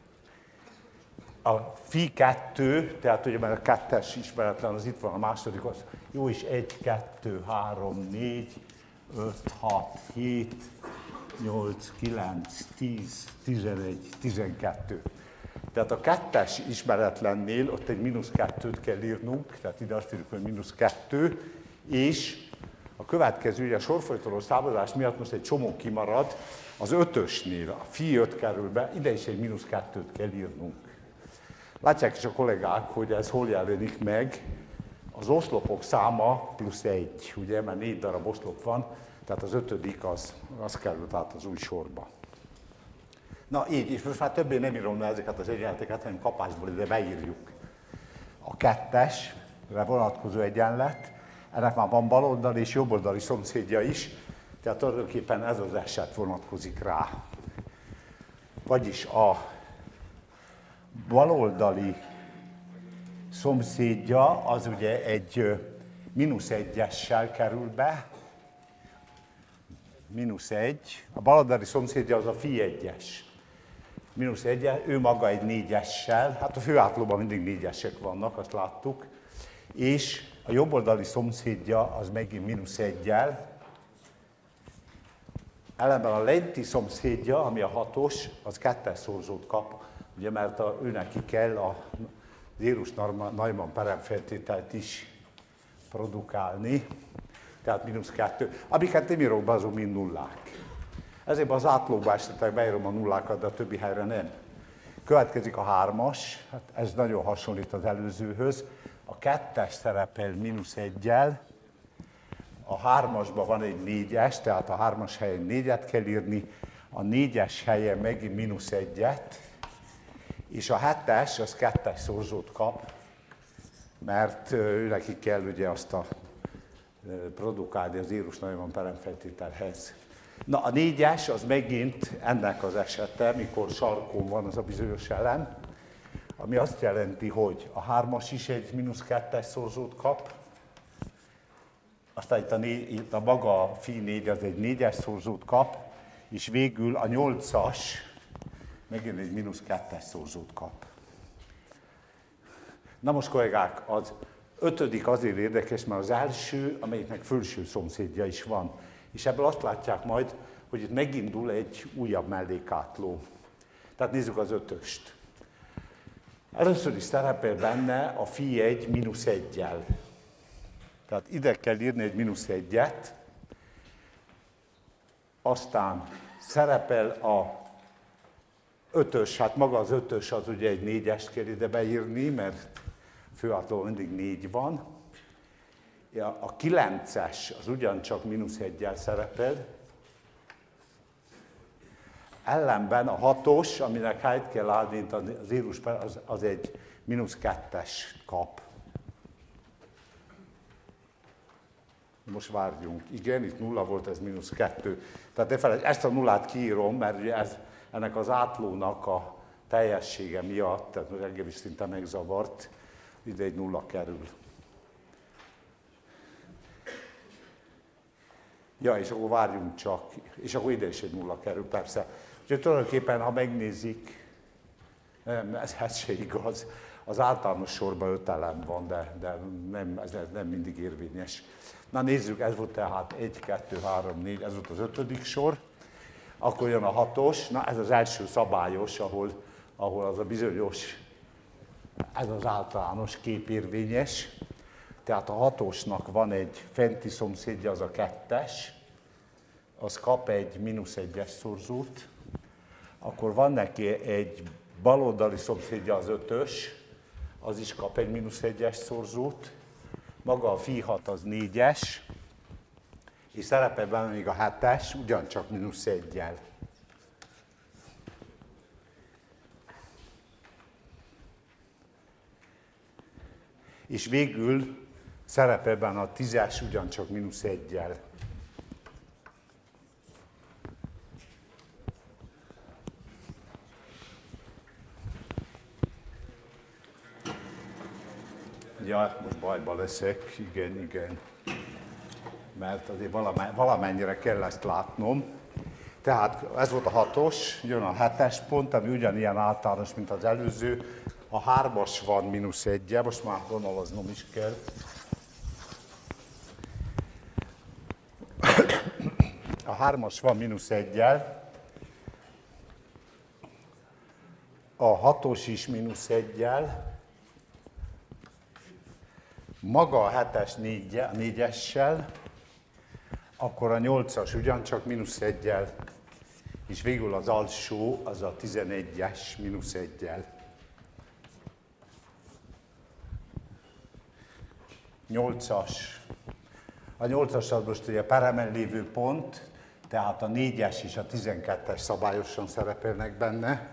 a phi kettő, tehát ugye mert a kettes ismeretlen, az itt van a második, az jó is egy, kettő, három, négy, öt, hat, hét, nyolc, kilenc, tíz, tizenegy, tizenkettő. Tehát a kettes ismeretlennél ott egy mínusz kettőt kell írnunk, tehát ide azt írjuk, hogy mínusz kettő, és a következő, ugye a sorfolytonos számozás miatt most egy csomó kimarad, az ötösnél, a phi öt kerül be, ide is egy mínusz kettőt kell írnunk. Látják is a kollégák, hogy ez hol jelenik meg, az oszlopok száma plusz egy, ugye, mert négy darab oszlop van, tehát az ötödik az, az került át az új sorba. Na így, és most már többé nem írom le ezeket az egyenleteket, hanem kapásból ide beírjuk. A kettesre vonatkozó egyenlet, ennek már van baloldali és jobboldali szomszédja is, tehát tulajdonképpen ez az eset vonatkozik rá. Vagyis a baloldali szomszédja az ugye egy mínusz egyessel kerül be, mínusz egy, a baloldali szomszédja az a phi egyes. Mínusz egy, ő maga egy négyessel, hát a főátlóban mindig négyesek vannak, azt láttuk, és a jobboldali szomszédja az megint mínusz egyel, ellenben a lenti szomszédja, ami a hatos, az kettes szorzót kap, ugye, mert a, ő neki kell a Zérusz-Neumann peremfeltételt is produkálni, tehát mínusz kettő, amiket nem írok be, azok mind nullák. Ezért az átlóba esetleg beírom a nullákat, de a többi helyre nem. Következik a hármas, hát ez nagyon hasonlít az előzőhöz. A kettes szerepel mínusz egyel, a hármasban van egy négyes, tehát a hármas helyen négyet kell írni, a négyes helyen megint mínusz egyet, és a hetes az kettes szorzót kap, mert ő neki kell ugye azt a produkálni az Zérusz-Neumann peremfeltételhez. Na a négyes az megint ennek az esete, mikor sarkon van az a bizonyos elem, ami azt jelenti, hogy a hármas is egy mínusz kettes szorzót kap, aztán itt a, négy, itt a maga a phi négy az egy négyes szorzót kap, és végül a nyolcas megint egy mínusz kettes szorzót kap. Na most kollégák, az ötödik azért érdekes, mert az első, amelyiknek felső szomszédja is van. És ebből azt látják majd, hogy itt megindul egy újabb mellékátló. Tehát nézzük az ötöst. Először is szerepel benne a phi egy mínusz egyel. Tehát ide kell írni egy mínusz egyet, aztán szerepel a ötös, hát maga az ötös az ugye egy négyest kell ide beírni, mert főátlóban mindig négy van. Ja, a kilences az ugyancsak mínusz egyel szerepel. Ellenben a hatos, aminek helyt kell állni, mint az írus, az, az egy mínusz kettes kap. Most várjunk. Igen, itt nulla volt, ez mínusz kettő. Tehát ne felejtsd, ezt a nullát kiírom, mert ugye ez, ennek az átlónak a teljessége miatt, tehát engem is szinte megzavart, ide egy nulla kerül. Ja, és akkor várjunk csak, és akkor ide is egy nulla kerül, persze. Úgyhogy tulajdonképpen, ha megnézik, nem, ez, ez se igaz. Az általános sorban öt elem van, de, de nem, ez nem mindig érvényes. Na nézzük, ez volt tehát egy, kettő, három, négy, ez volt az ötödik sor. Akkor jön a hatos, na ez az első szabályos, ahol, ahol az a bizonyos, ez az általános kép érvényes. Tehát a hatosnak van egy fenti szomszédja, az a kettes, az kap egy mínusz egyes szorzót. Akkor van neki egy baloldali szomszédja, az ötös, az is kap egy mínusz egyes szorzót. Maga a fi hat az négyes, és szerepel benne még a hetes, ugyancsak mínusz egyel. És végül szerepel benne a tízes, ugyancsak mínusz egyel. Ja, most bajba leszek, igen, igen. Mert azért valamennyire kell ezt látnom. Tehát ez volt a hatos, jön a hetes pont, ami ugyanilyen általános, mint az előző. A hármas van mínusz egyel, most már vonalaznom is kell. A hármas van mínusz egyel. A hatos is mínusz egyel. Maga a hetes négyessel, akkor a nyolcas ugyancsak mínusz egyel, és végül az alsó, az a tizenegyes mínusz egyel. nyolcas. A nyolcas az most ugye peremen lévő pont, tehát a négyes és a tizenkettes szabályosan szerepelnek benne.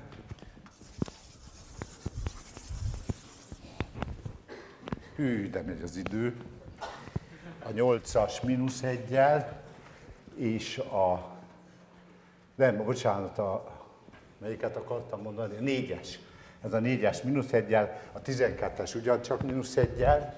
Hű, de megy az idő. A nyolcas mínusz egyel, és a... Nem, bocsánat, a... melyiket akartam mondani? A négyes. Ez a négyes mínusz egyel, a tizenkettes ugyancsak mínusz egyel.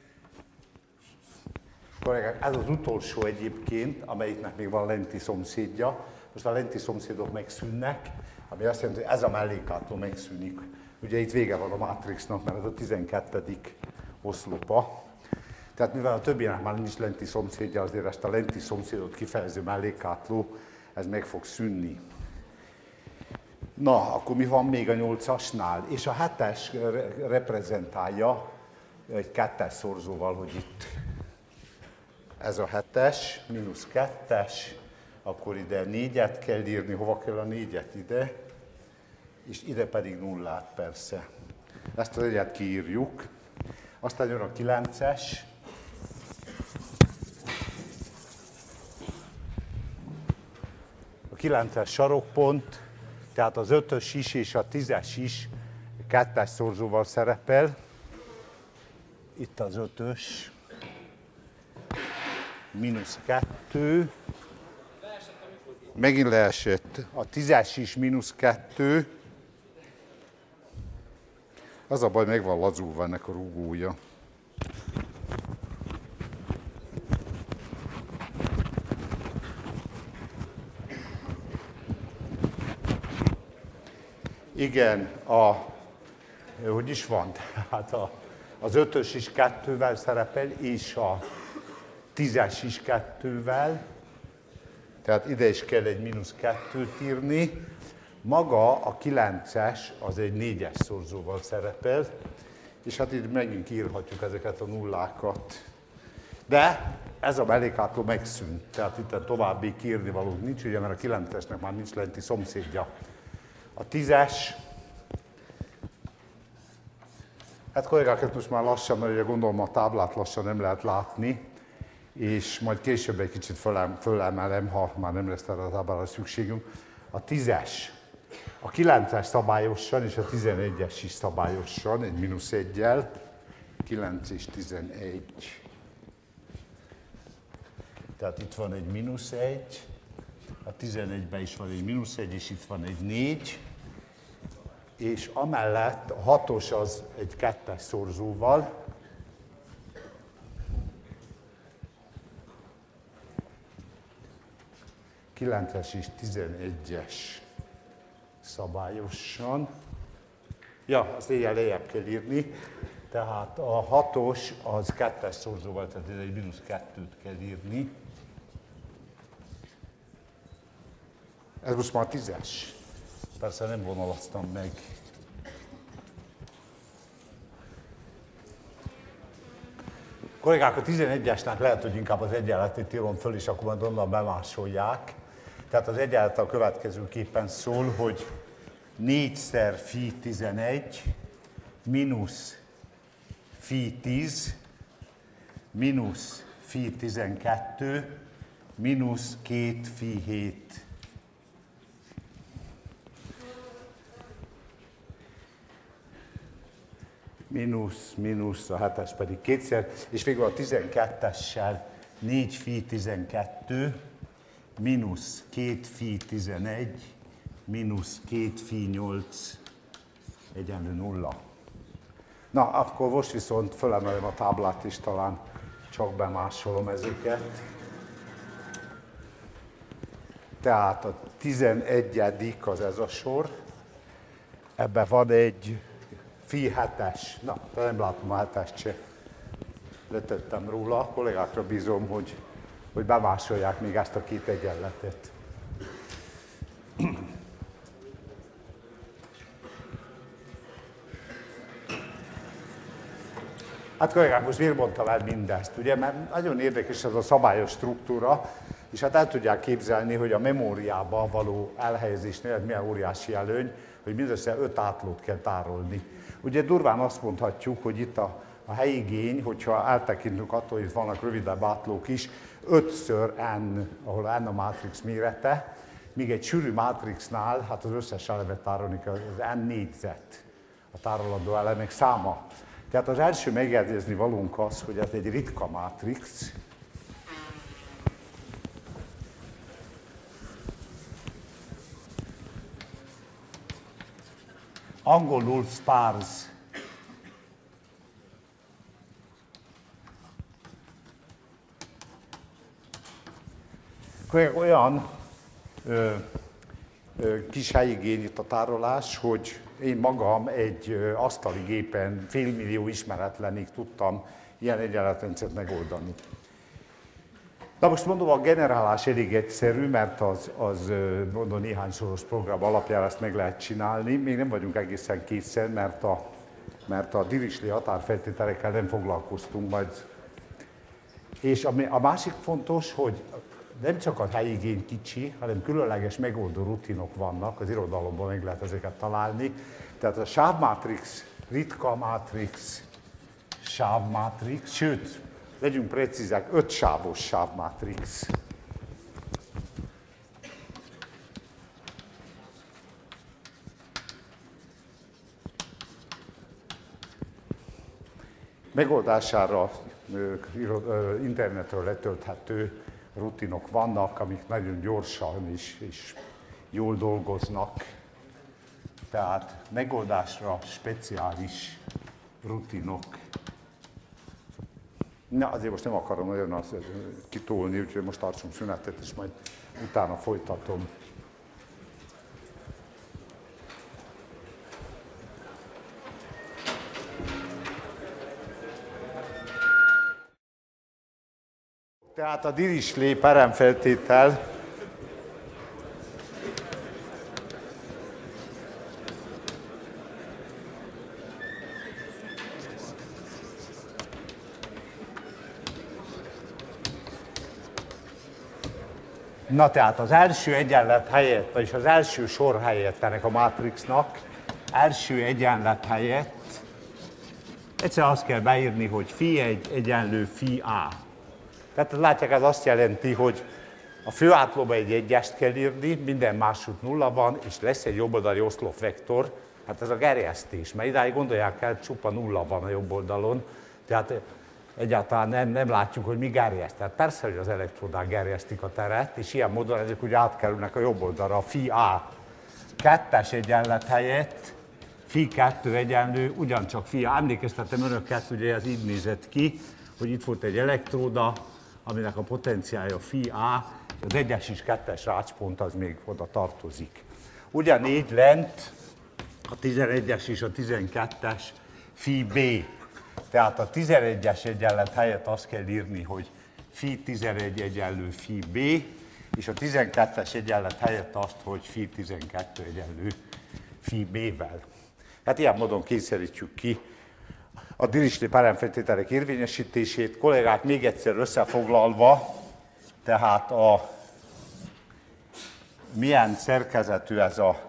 Ez az utolsó egyébként, amelyiknek még van lenti szomszédja. Most a lenti szomszédok megszűnnek, ami azt jelenti, hogy ez a mellékátló megszűnik. Ugye itt vége van a mátrixnak, mert ez a tizenkettedik oszlopa. Tehát mivel a többinek már nincs lenti szomszédja, azért ezt a lenti szomszédot kifejező mellékátló, ez meg fog szűnni. Na, akkor mi van még a nyolcasnál? És a hetes reprezentálja egy kettes szorzóval, hogy itt ez a hetes, mínusz kettes, akkor ide négyet kell írni, hova kell a négyet ide, és ide pedig nullát persze. Ezt az egyet kiírjuk. Aztán jön a kilences. A kilences sarokpont, tehát az ötös is és a tízes is kettes szorzóval szerepel. Itt az ötös. Mínusz kettő. Megint leesett. A tízes is mínusz kettő. Az a baj, meg van lazulva ennek a rugója. Igen, a, hogy is van? Hát a, az ötös is kettővel szerepel, és a tízes is kettővel. Tehát ide is kell egy mínusz kettőt írni. Maga a kilences az egy négyes szorzóval szerepel, és hát itt megint írhatjuk ezeket a nullákat. De ez a mellékátló megszűnt, tehát itt további kiírni valók nincs, ugye, mert a kilencesnek már nincs lenti szomszédja. A tízes, hát kollégák, ezt most már lassan, mert ugye gondolom a táblát lassan nem lehet látni, és majd később egy kicsit fölem, fölemelem, ha már nem lesz erre a táblára szükségünk. A tízes, a kilences szabályosan és a tizenegyes is szabályosan, egy mínusz egyel, kilenc és tizenegy. Tehát itt van egy mínusz egy, a tizenegyben is van egy mínusz egy, és itt van egy négy, és amellett a hatos az egy kettes szorzóval, kilences és tizenegyes szabályosan. Ja, azt éjjel lejjebb kell írni. Tehát a hatos az kettes szorzóval, tehát ez egy mínusz kettőt kell írni. Ez most már tízes. Persze nem vonalaztam meg. Kollégák, a tizenegyesnek lehet, hogy inkább az egyenletét írom föl, és akkor majd onnan bemásolják. Tehát az egyenlet a következőképpen szól, hogy négyszer fi tizenegy mínusz fi tíz mínusz fi tizenkettő mínusz két fi hét. Mínusz, mínusz, a hetes pedig kétszer, és végül a tizenkettessel négy fi tizenkettő mínusz két fi tizenegy mínusz két fi nyolc egyenlő nulla. Na, akkor most viszont fölemelem a táblát, és talán csak bemásolom ezeket. Tehát a tizenegyedik az ez a sor. Ebben van egy fi hetes. Na, nem látom a hetest se. Letettem róla. A kollégákra bízom, hogy, hogy bemásolják még ezt a két egyenletet. Hát kollégák, most miért mondtam el mindezt, ugye? Mert nagyon érdekes ez a szabályos struktúra, és hát el tudják képzelni, hogy a memóriába való elhelyezésnél milyen óriási előny, hogy mindössze öt átlót kell tárolni. Ugye durván azt mondhatjuk, hogy itt a, a helyigény, hogyha eltekintünk attól, hogy itt vannak rövidebb átlók is, ötször n, ahol n a mátrix mérete, míg egy sűrű mátrixnál, hát az összes elemet tárolni kell, az n négyzet, a tárolandó elemek száma. Tehát az első megjegyezni valónk az, hogy ez egy ritka mátrix. Angolul sparse. Olyan ö, ö, kis helyigény itt a tárolás, hogy én magam egy ö, asztali gépen félmillió ismeretlenig tudtam ilyen egyenletrendszert megoldani. Na most mondom, a generálás elég egyszerű, mert az, az mondom, néhány soros program alapján ezt meg lehet csinálni. Még nem vagyunk egészen készen, mert a, mert a Dirichlet határfeltételekkel nem foglalkoztunk majd. És a, a másik fontos, hogy nem csak a helyigény kicsi, hanem különleges megoldó rutinok vannak, az irodalomban meg lehet ezeket találni. Tehát a sávmátrix, ritka mátrix, sávmátrix, sőt, legyünk precízek, öt sávos sávmátrix. Megoldására internetről letölthető rutinok vannak, amik nagyon gyorsan és, és jól dolgoznak. Tehát megoldásra speciális rutinok. Na, azért most nem akarom nagyon azt kitolni, úgyhogy most tartsunk szünetet, és majd utána folytatom. Tehát a Dirichlet peremfeltétel Na tehát az első egyenlet helyett, vagyis az első sor helyett ennek a mátrixnak, első egyenlet helyett egyszer azt kell beírni, hogy phi egy egyenlő phi A. Tehát látják, ez azt jelenti, hogy a főátlóba egy egyest kell írni, minden másút nulla van, és lesz egy jobboldali oszlopvektor, hát ez a gerjesztés, mert idáig gondolják el, csupa nulla van a jobb oldalon, tehát egyáltalán nem, nem látjuk, hogy mi gerjeszt. Tehát persze, hogy az elektródák gerjesztik a teret, és ilyen módon ezek ugye átkerülnek a jobb oldalra, a phi A. Kettes egyenlet helyett phi kettő egyenlő, ugyancsak phi A. Emlékeztetem önöket, ugye ez így nézett ki, hogy itt volt egy elektróda, aminek a potenciálja phi A, az egyes és kettes rácspont az még oda tartozik. Ugyanígy lent a tizenegyes és a tizenkettes phi B. Tehát a tizenegyes egyenlet helyett azt kell írni, hogy phi tizenegy egyenlő phi B, és a tizenkettes egyenlet helyett azt, hogy phi tizenkettő egyenlő phi B-vel. Hát ilyen módon kényszerítjük ki a Dirichlet peremfeltételek érvényesítését. Kollégák, még egyszer összefoglalva, tehát a milyen szerkezetű ez a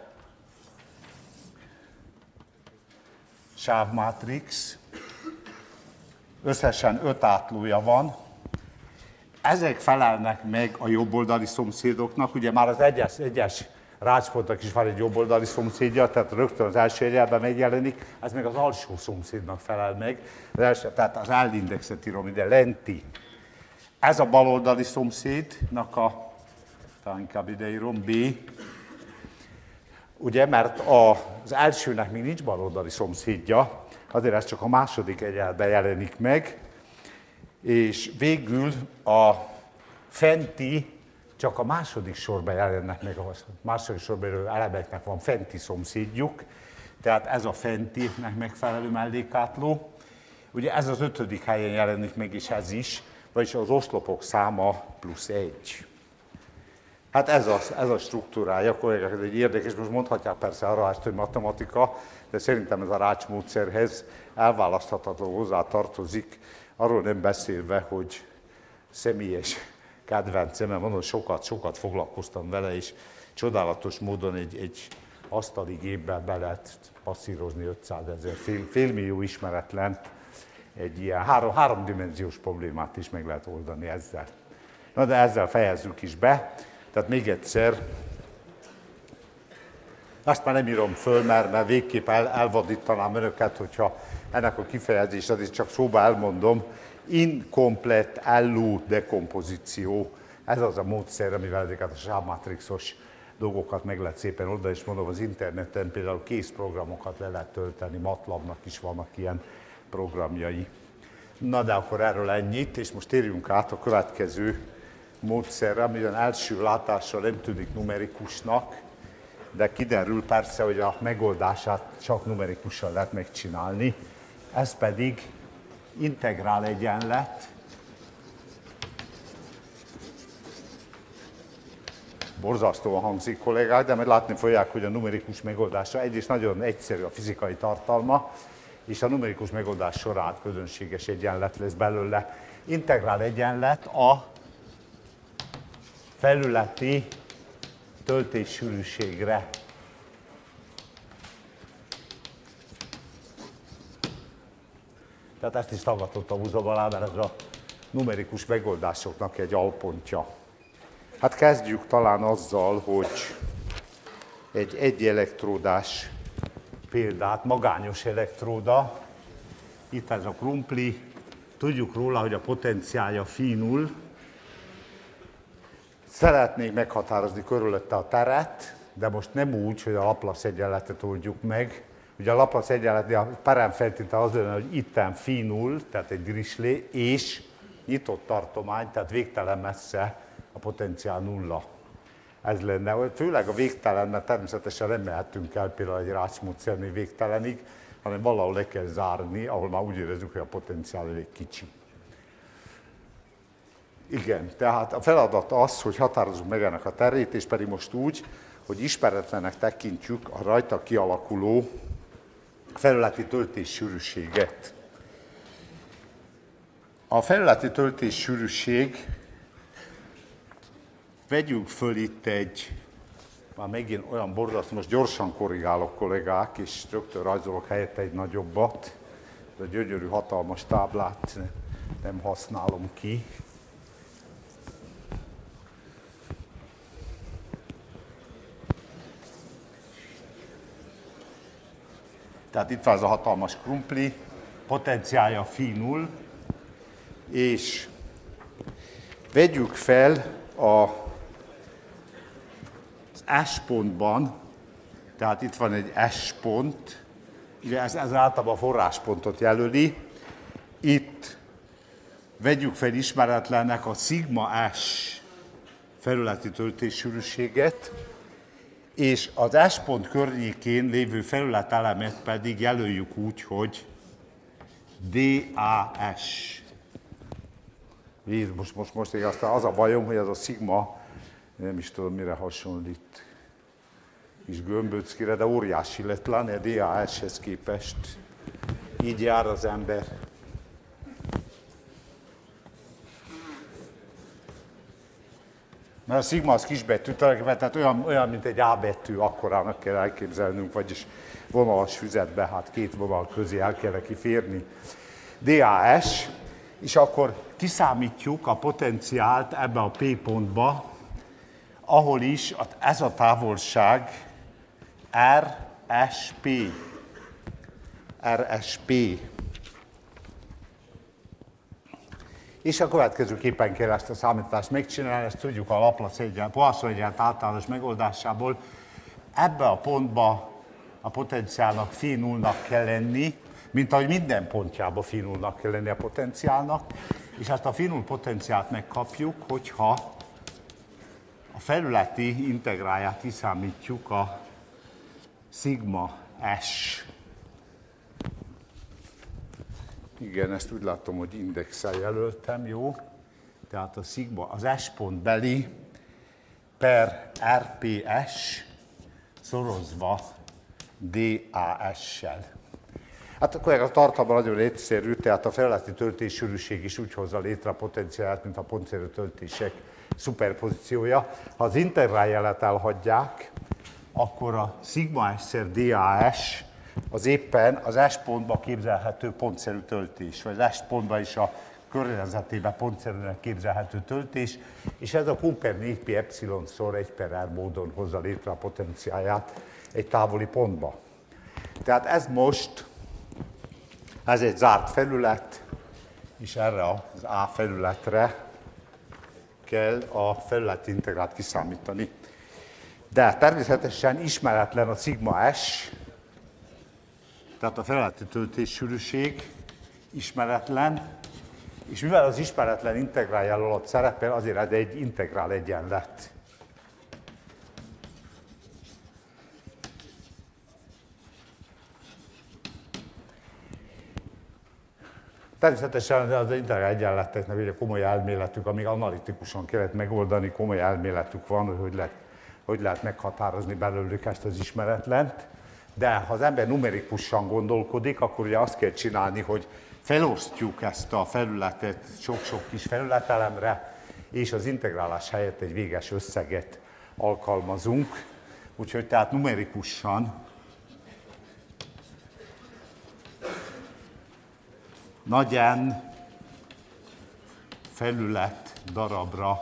sávmátrix, összesen öt átlója van, ezek felelnek meg a jobboldali szomszédoknak, ugye már az egyes, egyes rácspontnak is van egy jobboldali szomszédja, tehát rögtön az első egyenletben megjelenik, ez meg az alsó szomszédnak felel meg, az első, tehát az L-indexet írom ide, lenti. Ez a baloldali szomszédnak a, talán inkább ide írom, B, ugye, mert az elsőnek még nincs baloldali szomszédja, azért ez csak a második egyenletben jelenik meg, és végül a fenti csak a második sorban jelennek meg, a második sorban élő elemeknek van fenti szomszédjuk, tehát ez a fentinek megfelelő mellékátló. Ugye ez az ötödik helyen jelenik meg, és ez is, vagyis az oszlopok száma plusz egy. Hát ez a, ez a struktúrája, kollégák, ez egy érdekes, most mondhatják persze arra ezt, hogy matematika, de szerintem ez a Rács módszerhez elválaszthatatlanul hozzá tartozik, arról nem beszélve, hogy személyes kedvencem, mert mondom, sokat, sokat foglalkoztam vele, és csodálatos módon egy, egy asztali gépben be lehet passzírozni ötszázezer, fél, félmillió ismeretlen, egy ilyen három, háromdimenziós problémát is meg lehet oldani ezzel. Na de ezzel fejezzük is be, tehát még egyszer, azt már nem írom föl, mert, mert végképp el, elvadítanám önöket, hogyha ennek a kifejezés, az is csak szóba elmondom, inkomplett elló dekompozíció. Ez az a módszer, amivel ezeket a sávmátrixos dolgokat meg lehet szépen oldani, és mondom, az interneten például készprogramokat le lehet tölteni, MATLAB-nak is vannak ilyen programjai. Na de akkor erről ennyit, és most térjünk át a következő módszerre, amilyen első látásra nem tűnik numerikusnak, de kiderül persze, hogy a megoldását csak numerikusan lehet megcsinálni. Ez pedig integrál egyenlet, borzasztóan hangzik, kollégák, de majd látni fogják, hogy a numerikus megoldása egyrészt nagyon egyszerű a fizikai tartalma, és a numerikus megoldás során közönséges egyenlet lesz belőle. Integrál egyenlet a felületi töltéssűrűségre. Tehát ezt is tagadottam húzom alá, mert ez a numerikus megoldásoknak egy alpontja. Hát kezdjük talán azzal, hogy egy egyelektródás példát, magányos elektróda, itt ez a krumpli, tudjuk róla, hogy a potenciálja phi null. Szeretnék meghatározni körülötte a teret, de most nem úgy, hogy a Laplace egyenletet oldjuk meg. Ugye a Laplace egyenlet, a peremfeltétel az lenne, hogy itten phi null, tehát egy Dirichlet, és nyitott tartomány, tehát végtelen messze a potenciál nulla. Ez lenne, főleg a végtelen, mert természetesen nem mehetünk el például egy Rács módszernél végtelenig, hanem valahol le kell zárni, ahol már úgy érezzük, hogy a potenciál elég kicsi. Igen, tehát a feladat az, hogy határozzuk meg ennek a terét, és pedig most úgy, hogy ismeretlenek tekintjük a rajta kialakuló felületi töltéssűrűséget. A felületi töltéssűrűség Vegyünk föl itt egy, már megint olyan borzasztó, most gyorsan korrigálok kollégák, és rögtön rajzolok helyette egy nagyobbat. Ez a gyönyörű, hatalmas táblát nem használom ki. Tehát itt van ez a hatalmas krumpli, potenciálja phi null, és vegyük fel a az S pontban, tehát itt van egy S pont, ugye ez, ez általában a forráspontot jelöli, itt vegyük fel ismeretlennek a szigma S felületi töltéssűrűséget, és az S pont környékén lévő felületelemet pedig jelöljük úgy, hogy dé-á-es. Most, most, most aztán az a bajom, hogy ez a szigma, nem is tudom mire hasonlít, kis gömböckére, de óriási lett, pláne a dé-á-eshez képest. Így jár az ember. Mert a szigma az kisbetű, tehát olyan, olyan, mint egy A betű, akkorának kell elképzelnünk, vagyis vonalas füzetbe, hát két vonal közé el kell neki férni. dé-á-es, és akkor kiszámítjuk a potenciált ebbe a P pontba, ahol is ez a távolság er es pé. er es pé. És a következőképpen kell ezt a számítást megcsinálni, ezt tudjuk a Laplace egyenlet, Poisson egyenlet általános megoldásából. Ebbe a pontba a potenciálnak phi nullnak kell lenni, mint ahogy minden pontjában phi nullnak kell lenni a potenciálnak, és ezt a phi null potenciált megkapjuk, hogyha a felületi integrálját kiszámítjuk a szigma S. Igen, ezt úgy látom, hogy indexel jelöltem, jó? Tehát a szigma, az S pont beli per er pé es szorozva dé-á-essel. Hát akkor a tartalma nagyon egyszerű, tehát a felületi töltéssűrűség is úgy hozza létre a potenciált, mint a pontszerű töltések szuperpozíciója. Ha az integráljelet elhagyják, akkor a szigma S-szer dé-á-es az éppen az S pontba képzelhető pontszerű töltés, vagy az S pontba is a környezetében pontszerűnek képzelhető töltés, és ez a Q per négy pi epsilon-szor egy per R módon hozza létre a potenciáját egy távoli pontba. Tehát ez most, ez egy zárt felület, és erre az A felületre kell a felületi integrát kiszámítani. De természetesen ismeretlen a szigma S, tehát a felületi töltéssűrűség ismeretlen, és mivel az ismeretlen integrál alatt szerepel, azért ez egy integrál egyenlet. Természetesen az integrál egyenleteknek ugye komoly elméletük, amíg analitikusan kellett megoldani, komoly elméletük van, hogy hogy lehet, hogy lehet meghatározni belőlük ezt az ismeretlent. De ha az ember numerikusan gondolkodik, akkor ugye azt kell csinálni, hogy felosztjuk ezt a felületet sok-sok kis felületelemre, és az integrálás helyett egy véges összeget alkalmazunk. Úgyhogy tehát numerikusan nagy N felület darabra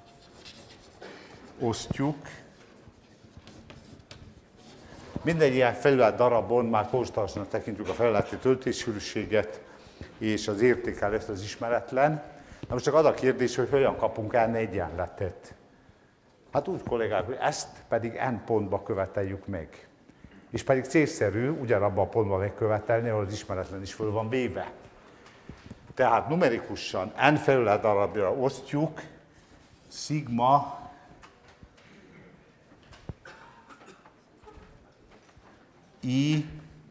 osztjuk. Minden ilyen felület darabon már konstansnak tekintjük a felületi töltéssűrűséget, és az értékel ezt az ismeretlen. Na most csak az a kérdés, hogy hogyan kapunk N egyenletet. Hát úgy, kollégák, hogy ezt pedig N pontba követeljük meg. És pedig célszerű ugyanabban a pontban megkövetelni, ahol az ismeretlen is föl van véve. Tehát numerikusan N felület darabra osztjuk, szigma I,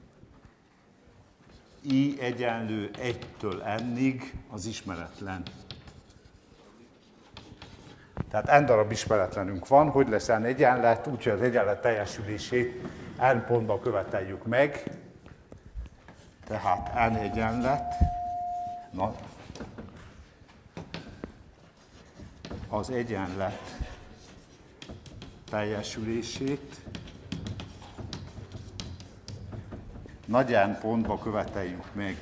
I egyenlő egytől N-ig az ismeretlen. Tehát N darab ismeretlenünk van, hogy lesz N egyenlet, úgyhogy az egyenlet teljesülését N pontban követeljük meg. Tehát N egyenlet, na, az egyenlet teljesülését nagy N pontba követeljük meg.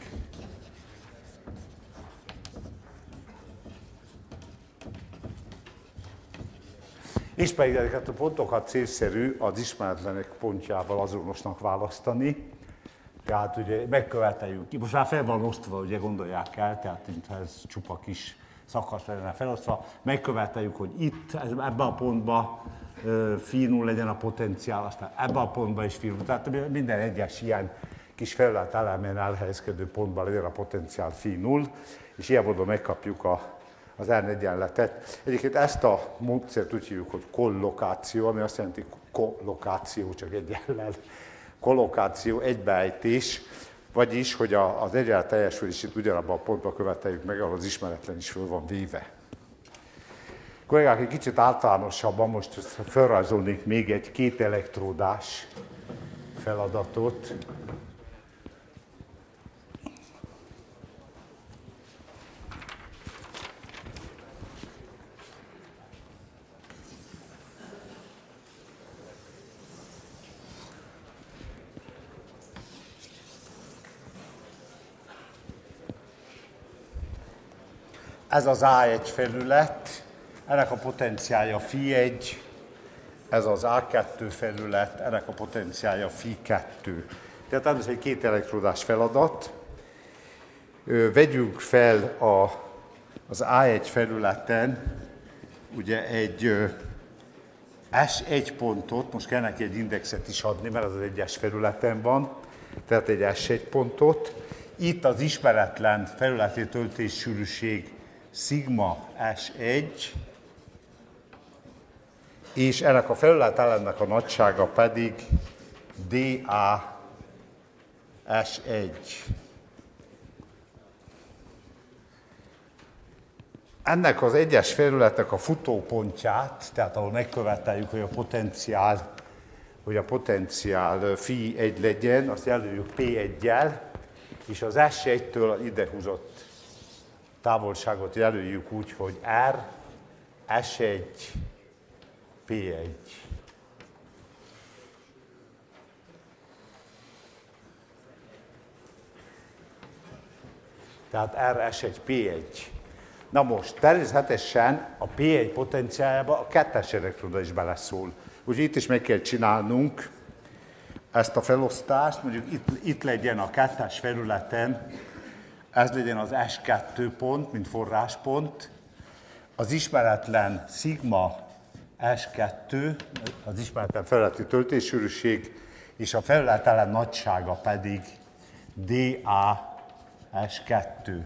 És pedig ezeket a pontokat célszerű az ismeretlenek pontjával azonosnak választani. Tehát ugye megköveteljük, most már fel van osztva, ugye gondolják el, tehát mintha ez csupa kis szakasz lenne felosztva, megköveteljük, hogy itt, ebben a pontban phi null legyen a potenciál, aztán ebben a pontban is phi null, tehát minden egyes ilyen kis felület elemén elhelyezkedő pontban legyen a potenciál phi null, és ilyen módon megkapjuk a az R egyenletet. Egyébként ezt a módszert úgy hívjuk, hogy kollokáció, ami azt jelenti, kollokáció, csak egyellel, kollokáció, egybeejtés, vagyis, hogy a, az egyenlet teljesülését ugyanabban a pontban követeljük meg, ahol az ismeretlen is föl van véve. Kollégák, egy kicsit általánosabban most felrajzolnék még egy két elektródás feladatot. Ez az á egy felület, ennek a potenciálja phi egy, ez az á kettő felület, ennek a potenciálja phi kettő. Tehát ez egy két elektródás feladat. Vegyünk fel a, az á egy felületen ugye egy es egy pontot, most kell neki egy indexet is adni, mert az az egyes felületen van, tehát egy es egy pontot. Itt az ismeretlen felületi töltéssűrűség szigma es egy, és ennek a felületelemnek a nagysága pedig dA es egy. Ennek az egyes felületnek a futópontját, tehát ahol megköveteljük, hogy a potenciál, hogy a potenciál phi egy legyen, azt jelöljük pé egyel, és az es egytől idehúzott távolságot jelöljük úgy, hogy R, es egy, pé egy. Tehát R, es egy, pé egy. Na most, természetesen a pé egy potenciáljába a kettes elektróda is beleszól. Úgyhogy itt is meg kell csinálnunk ezt a felosztást, mondjuk itt, itt legyen a kettes felületen, ez legyen az es kettő pont, mint forráspont, az ismeretlen szigma es kettő, az ismeretlen felületi töltéssűrűség, és a felületelen nagysága pedig dA es kettő.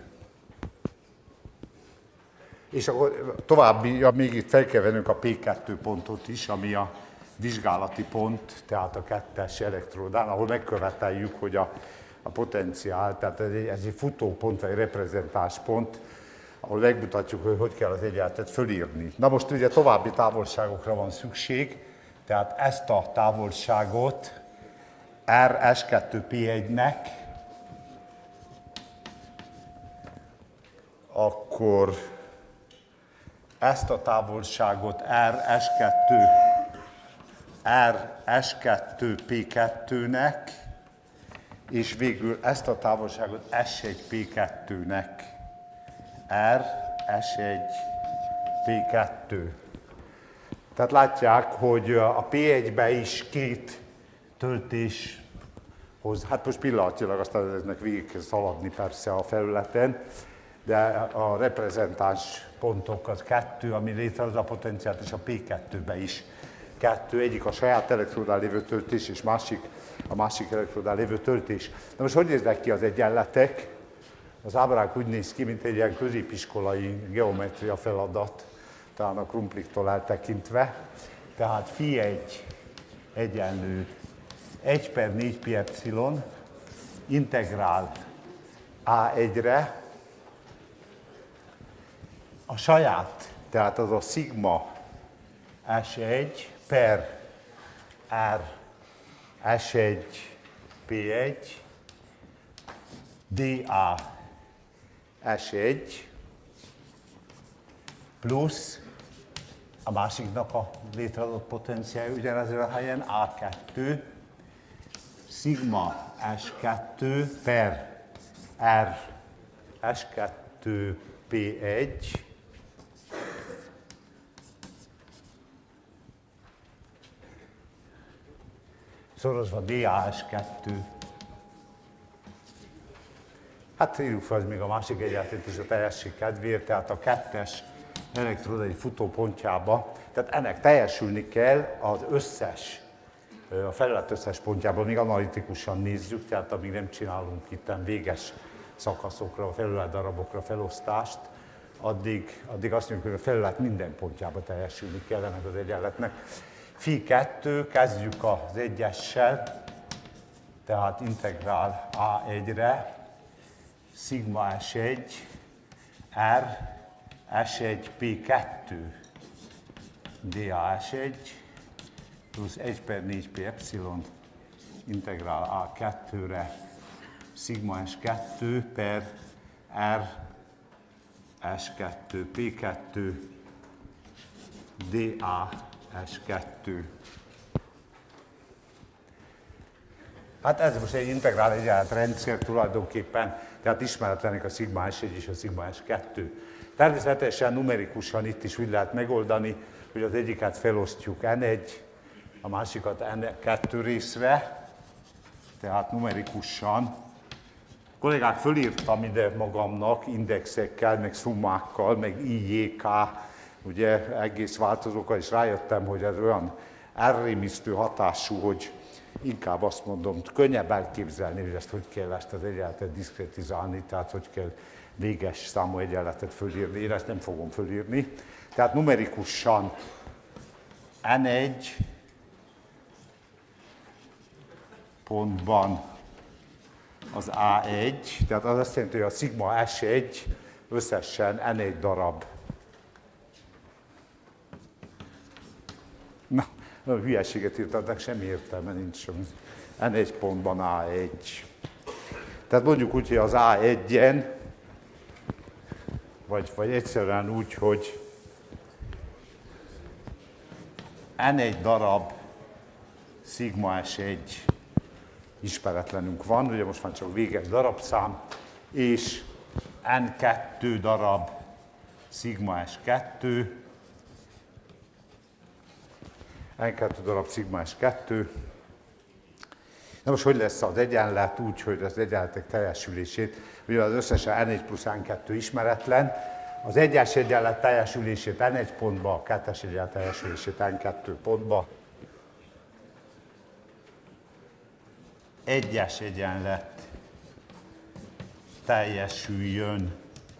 És akkor további, ja, még itt fel kell vennünk a pé kettő pontot is, ami a vizsgálati pont, tehát a kettes elektródán, ahol megköveteljük, hogy a, a potenciál, tehát ez egy, ez egy futópont, vagy reprezentánspont, ahol megmutatjuk, hogy hogy kell az egyenletet fölírni. Na most ugye további távolságokra van szükség, tehát ezt a távolságot R es kettő pé egynek, akkor ezt a távolságot R es kettő, R es kettő pé kettőnek, és végül ezt a távolságot es egy pé kettőnek. R es egy pé kettő. Tehát látják, hogy a pé egybe is két töltés hoz. Hát most pillanatilag aztán eznek végig kell szaladni persze a felületen, de a reprezentáns pontok az kettő, ami létrehoz a potenciált, és a pé kettőbe is kettő. Egyik a saját elektródán lévő töltés, és másik a másik elektródán lévő töltés. Na most hogy néznek ki az egyenletek? Az ábrák úgy néz ki, mint egy ilyen középiskolai geometria feladat, talán a krumpliktól eltekintve. Tehát phi egy egyenlő egy per négy pi epszilon integrál á egyre a saját, tehát az a szigma es egy per R es egy pé egy dA es egy plusz a másiknak a létrehozott potenciálja ugyanezzel a helyen á kettő, szigma es kettő per R es kettő pé egy, szorozva dé á es kettő. Hát írjuk fel még a másik egyenletet is a teljesség kedvéért, tehát a kettes elektrodai futópontjába, tehát ennek teljesülni kell az összes, a felület összes pontjában, még analitikusan nézzük, tehát amíg nem csinálunk itten véges szakaszokra, a felület darabokra felosztást, addig, addig azt mondjuk, hogy a felület minden pontjába teljesülni kell ennek az egyenletnek. Phi kettő, kezdjük az egyessel, tehát integrál á egyre, szigma es egy, R es egy pé kettő, dé á es egy, plusz egy per négy pé epszilon, integrál á kettőre, szigma es kettő per R es kettő pé kettő, dé á es kettő. Hát ez most egy integrál egyenletrendszer tulajdonképpen, tehát ismeretlenek a szigma es egy és a szigma es kettő. Természetesen numerikusan itt is úgy lehet megoldani, hogy az egyiket felosztjuk en egy, a másikat en kettő részre, tehát numerikusan. Kollégák, fölírtam ide magamnak indexekkel, meg szummákkal, meg i jé ká, ugye egész változókkal, és rájöttem, hogy ez olyan elrémisztő hatású, hogy inkább azt mondom, könnyebb elképzelni, hogy ezt hogy kell ezt az egyenletet diszkretizálni, tehát hogy kell véges számú egyenletet fölírni. Én ezt nem fogom fölírni. Tehát numerikusan en egy pontban az á egy, tehát az azt jelenti, hogy a szigma es egy összesen en egy darab. Na, hülyeséget írtam, semmi értelme nincs. en egy pontban á egy. Tehát mondjuk úgy, hogy az á egyen, vagy, vagy egyszerűen úgy, hogy en egy darab szigma es egy ismeretlenünk van, ugye most már csak véges darabszám, és en kettő darab szigma es kettő, en kettő darab szigma es kettő. Na most hogy lesz az egyenlet úgy, hogy az egyenletek teljesülését, ugye az összesen en egy plusz en kettő ismeretlen, az egyes egyenlet teljesülését en egy pontba, a kettes egyenlet teljesülését en kettő pontba. Egyes egyenlet teljesüljön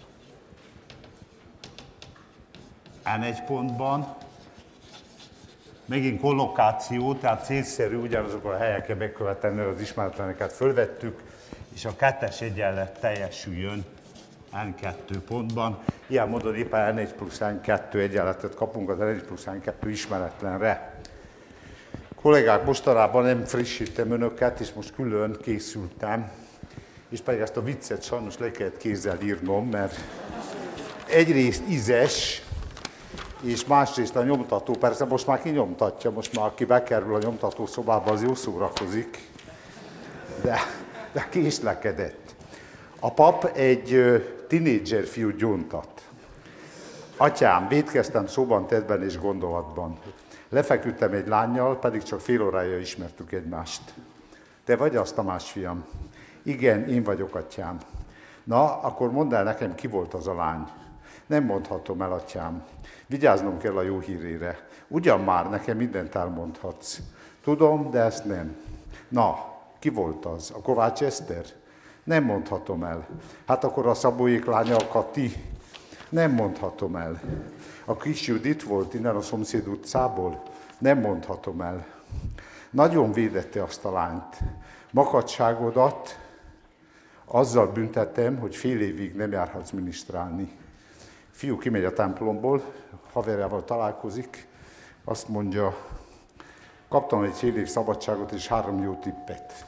en egy pontban. Megint kollokáció, tehát célszerű ugyanazokon a helyeken megkövetelni, az ismeretleneket fölvettük, és a kettes egyenlet teljesüljön en kettő pontban. Ilyen módon éppen en egy plusz en kettő egyenletet kapunk az en egy plusz en kettő ismeretlenre. Kollégák, mostanában nem frissítem önöket, és most külön készültem, és pedig ezt a viccet sajnos le kellett kézzel írnom, mert egyrészt ízes, és másrészt a nyomtató, persze most már kinyomtatja, most már aki bekerül a nyomtató szobába, az jó szórakozik, de, de késlekedett. A pap egy tinédzser fiút gyóntat. Atyám, vétkeztem szóban, tettben és gondolatban. Lefeküdtem egy lánnyal, pedig csak fél órája ismertük egymást. Te vagy azt, Tamás fiam? Igen, én vagyok, atyám. Na, akkor mondd el nekem, ki volt az a lány. Nem mondhatom el, atyám. Vigyáznom kell a jó hírére. Ugyan már, nekem mindent elmondhatsz. Tudom, de ezt nem. Na, ki volt az? A Kovács Eszter? Nem mondhatom el. Hát akkor a Szabóék lánya, a Kati? Nem mondhatom el. A Kis Judit volt innen a szomszéd utcából? Nem mondhatom el. Nagyon védette azt a lányt. Makadságodat azzal büntettem, hogy fél évig nem járhatsz minisztrálni. Fiú kimegy a templomból, haverjával találkozik, azt mondja, kaptam egy fél év szabadságot és három jó tippet.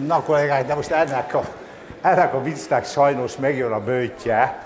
Na kollégák, de most ennek a, ennek a viccnek sajnos megjön a böjtje.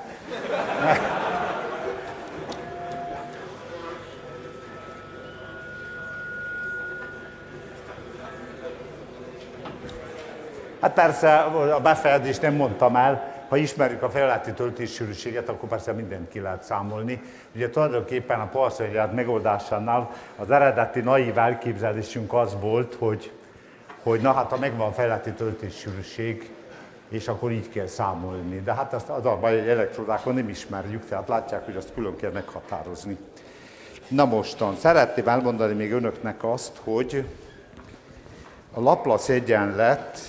Hát persze a befejezést nem mondtam el, ha ismerjük a felületi töltéssűrűséget, akkor persze mindent ki lehet számolni. Ugye tulajdonképpen a Poisson-egyenlet megoldásánál az eredeti naív elképzelésünk az volt, hogy, hogy na hát ha megvan felületi töltéssűrűség, és akkor így kell számolni. De hát azt az a baj, hogy elektrodákon nem ismerjük, tehát látják, hogy azt külön kell meghatározni. Na mostan, szeretném elmondani még önöknek azt, hogy a Laplace egyenlet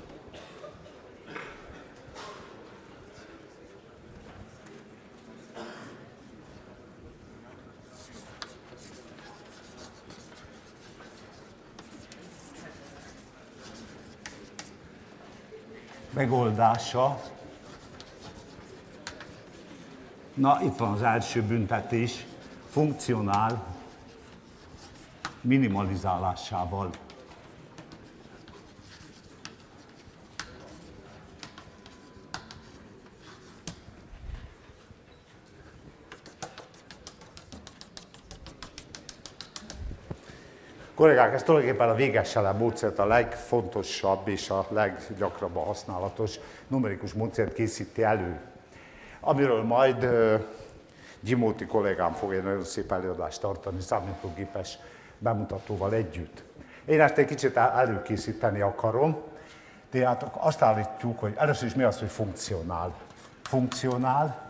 megoldása. Na, itt van az első büntetés, funkcionál minimalizálásával. Kollégák, ez tulajdonképpen a végesselem módszert a legfontosabb és a leggyakrabban használatos numerikus módszert készíti elő, amiről majd uh, Gyimóti kollégám fog egy nagyon szép előadást tartani számítógépes bemutatóval együtt. Én ezt egy kicsit előkészíteni akarom, tehát azt állítjuk, hogy először is mi az, hogy funkcionál. Funkcionál,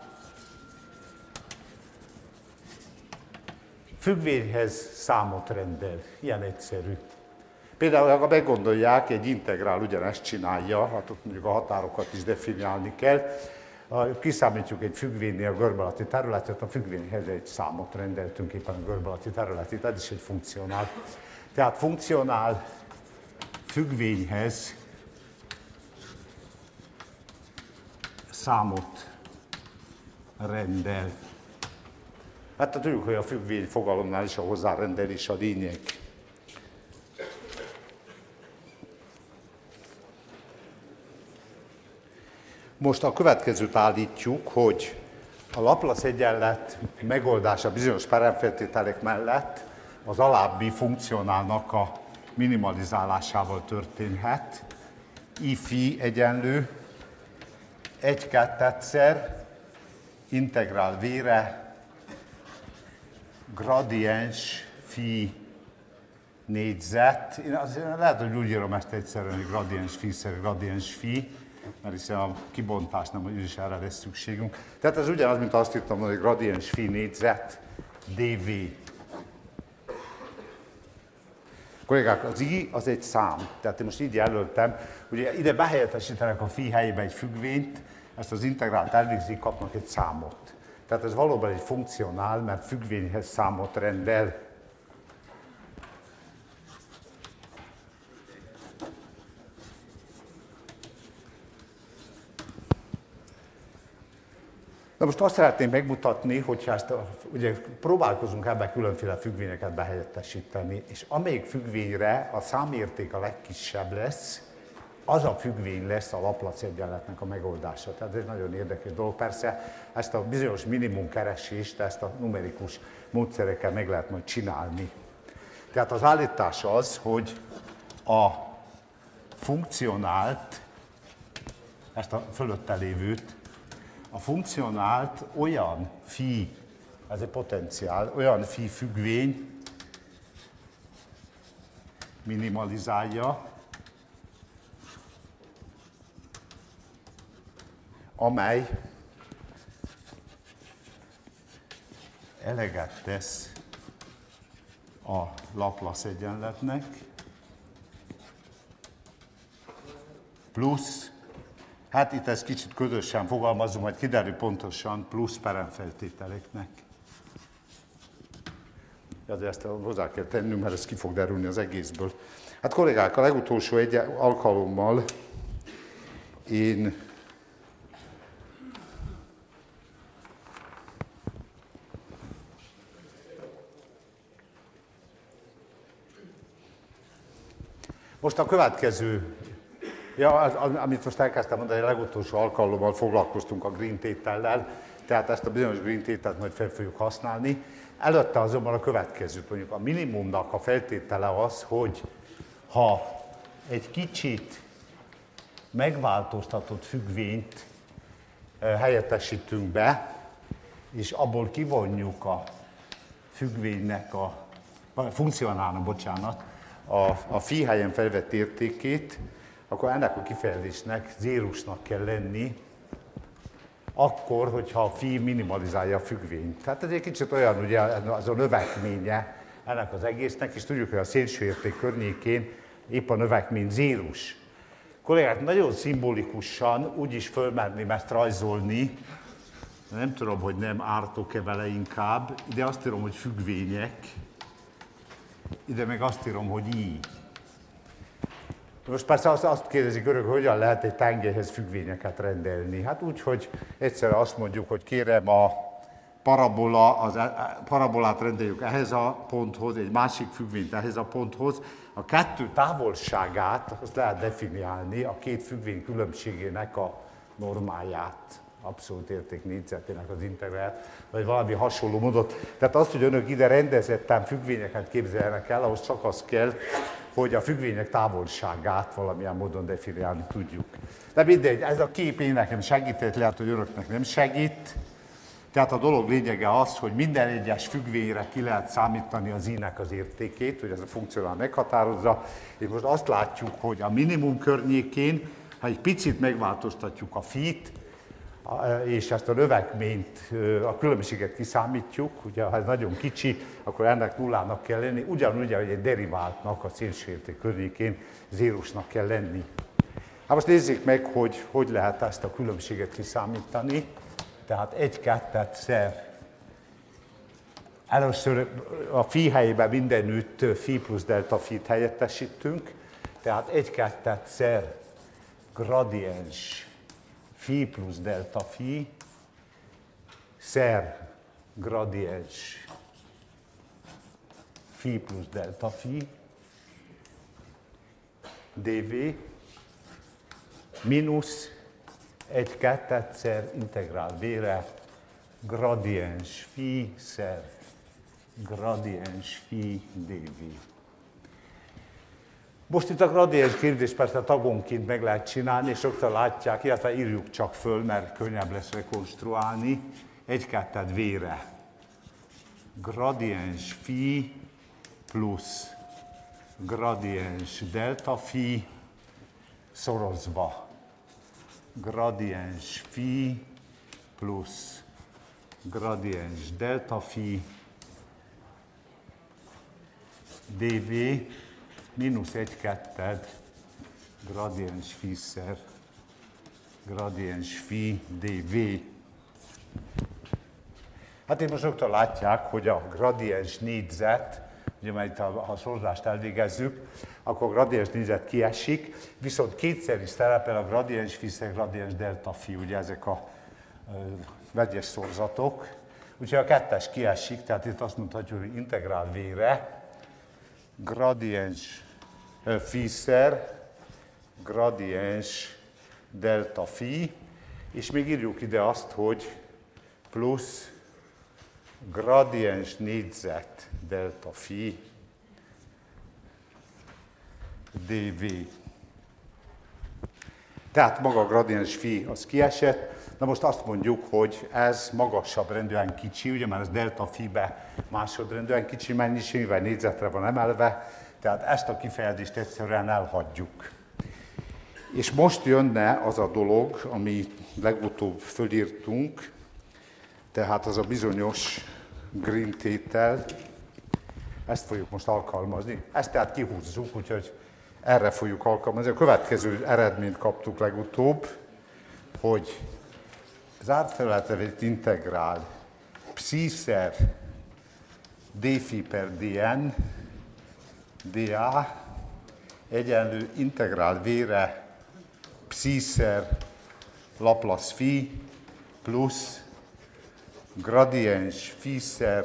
függvényhez számot rendel. Ilyen egyszerű. Például, ha meggondolják, egy integrál ugyanezt csinálja, hát ott mondjuk a határokat is definiálni kell. Kiszámítjuk egy függvénynél a görbe alatti területet, a függvényhez egy számot rendeltünk éppen a görbe alatti területét, ez is egy funkcionál. Tehát funkcionál függvényhez számot rendel. Hát tudjuk, hogy a függvény fogalomnál is a hozzárendelés a lényeg. Most a következőt állítjuk, hogy a Laplace egyenlet megoldása bizonyos peremfeltételek mellett az alábbi funkcionálnak a minimalizálásával történhet. I phi egyenlő egy kettedszer integrál v-re gradiens phi négyzet. Én azért lehet, hogy úgy írom ezt egyszerűen, hogy gradiens phi szer gradiens phi, mert hiszen a kibontás nem is erre lesz szükségünk. Tehát ez ugyanaz, mint azt írtam, hogy gradiens phi négyzet dv. Kollégák, az i az egy szám, tehát én most így jelöltem, ugye ide behelyettesítenek a phi helyébe egy függvényt, ezt az integrált elvégzik, kapnak egy számot. Tehát ez valóban egy funkcionál, mert függvényhez számot rendel. Na most azt szeretném megmutatni, hogy ezt a, ugye próbálkozunk ebben különféle függvényeket behelyettesíteni, és amelyik függvényre a számérték a legkisebb lesz, az a függvény lesz a Laplace egyenletnek a megoldása. Tehát ez egy nagyon érdekes dolog. Persze ezt a bizonyos minimum keresést, ezt a numerikus módszerekkel meg lehet majd csinálni. Tehát az állítás az, hogy a funkcionált, ezt a fölötte lévőt, a funkcionált olyan phi, ez egy potenciál, olyan phi függvény minimalizálja, amely eleget tesz a Laplace egyenletnek, plusz, hát itt ez kicsit ködösen fogalmazom, majd kiderül pontosan, plusz peremfeltételeknek. De ezt hozzá kell tennünk, mert ez ki fog derülni az egészből. Hát kollégák, a legutolsó egy alkalommal én most a következő Ja, az, amit most elkezdtem mondani, a legutolsó alkalommal foglalkoztunk a green tétellel, tehát ezt a bizonyos green tételt majd fel fogjuk használni. Előtte azonban a következőt mondjuk, a minimumnak a feltétele az, hogy ha egy kicsit megváltoztatott függvényt helyettesítünk be, és abból kivonjuk a függvénynek a, funkcionálna, bocsánat, a, a phi helyen felvett értékét, akkor ennek a kifejezésnek zérusnak kell lenni, akkor, hogyha a phi minimalizálja a függvényt. Tehát ez egy kicsit olyan, ugye, az a növekménye ennek az egésznek, és tudjuk, hogy a szélső érték környékén épp a növekmény zérus. Kollégák, nagyon szimbolikusan úgy is fölmerném ezt rajzolni, nem tudom, hogy nem ártok-e vele inkább, ide azt írom, hogy függvények, ide meg azt írom, hogy i. Most persze azt, azt kérdezik örök, hogy hogyan lehet egy tengelyhez függvényeket rendelni. Hát úgy, hogy egyszerűen azt mondjuk, hogy kérem a parabola, az, a parabolát rendeljük ehhez a ponthoz, egy másik függvényt ehhez a ponthoz. A kettő távolságát azt lehet definiálni, a két függvény különbségének a normáját, abszolút érték négyzetének az integrált, vagy valami hasonló módot. Tehát azt, hogy önök ide rendezetten függvényeket képzeljenek el, ahhoz csak az kell, hogy a függvények távolságát valamilyen módon definiálni tudjuk. De mindegy, ez a kép én nekem segített, lehet, hogy önöknek nem segít. Tehát a dolog lényege az, hogy minden egyes függvényre ki lehet számítani az i-nek az értékét, hogy ez a funkcionál meghatározza. És most azt látjuk, hogy a minimum környékén, ha egy picit megváltoztatjuk a phi-t, és ezt a növekményt, a különbséget kiszámítjuk, ugye ha ez nagyon kicsi, akkor ennek nullának kell lenni, ugyanúgy, hogy egy deriváltnak a szélső érték környékén zérusnak kell lenni. Hát most nézzék meg, hogy hogy lehet ezt a különbséget kiszámítani. Tehát egy-kettet szer. Először a phi helyében mindenütt phi plusz delta phi-t helyettesítünk, tehát egy-kettet szer gradiens phi plusz delta phi szer gradiens phi plusz delta phi dv mínusz egy kettedszer integrál v-re gradiens phi szer gradiens phi dv. Most itt a gradiens kérdést persze tagonként meg lehet csinálni, és rögtön látják, illetve írjuk csak föl, mert könnyebb lesz rekonstruálni. Egy ketted v-re gradiens phi plusz gradiens delta phi szorozva gradiens phi plusz gradiens delta phi dv mínusz egy ketted gradiens phi szer gradiens phi dv. Hát itt most rögtön látják, hogy a gradiens négyzet, ugye már itt ha a szorozást elvégezzük, akkor a gradiens négyzet kiesik, viszont kétszer is szerepel a gradiens phi szer gradiens delta phi, ugye ezek a ö, vegyes szorzatok. Úgyhogy a kettes kiesik, tehát itt azt mondhatjuk, hogy integrál v-re gradiens phi szer gradiens delta phi, és még írjuk ide azt, hogy plusz gradiens négyzet delta phi dv. Tehát maga a gradiens phi az kiesett. Na most azt mondjuk, hogy ez magasabb rendűen kicsi, ugye már ez delta phi-be másodrendűen kicsi mennyiség, mivel négyzetre van emelve, tehát ezt a kifejezést egyszerűen elhagyjuk. És most jönne az a dolog, ami legutóbb fölírtunk, tehát az a bizonyos green tétel, ezt fogjuk most alkalmazni. Ezt tehát kihúzzuk, úgyhogy erre fogjuk alkalmazni. A következő eredményt kaptuk legutóbb, hogy zárt felületre vett integrál psi szer dφ per dn dA egyenlő integrál v-re psi szer Laplace phi plusz gradiens phi szer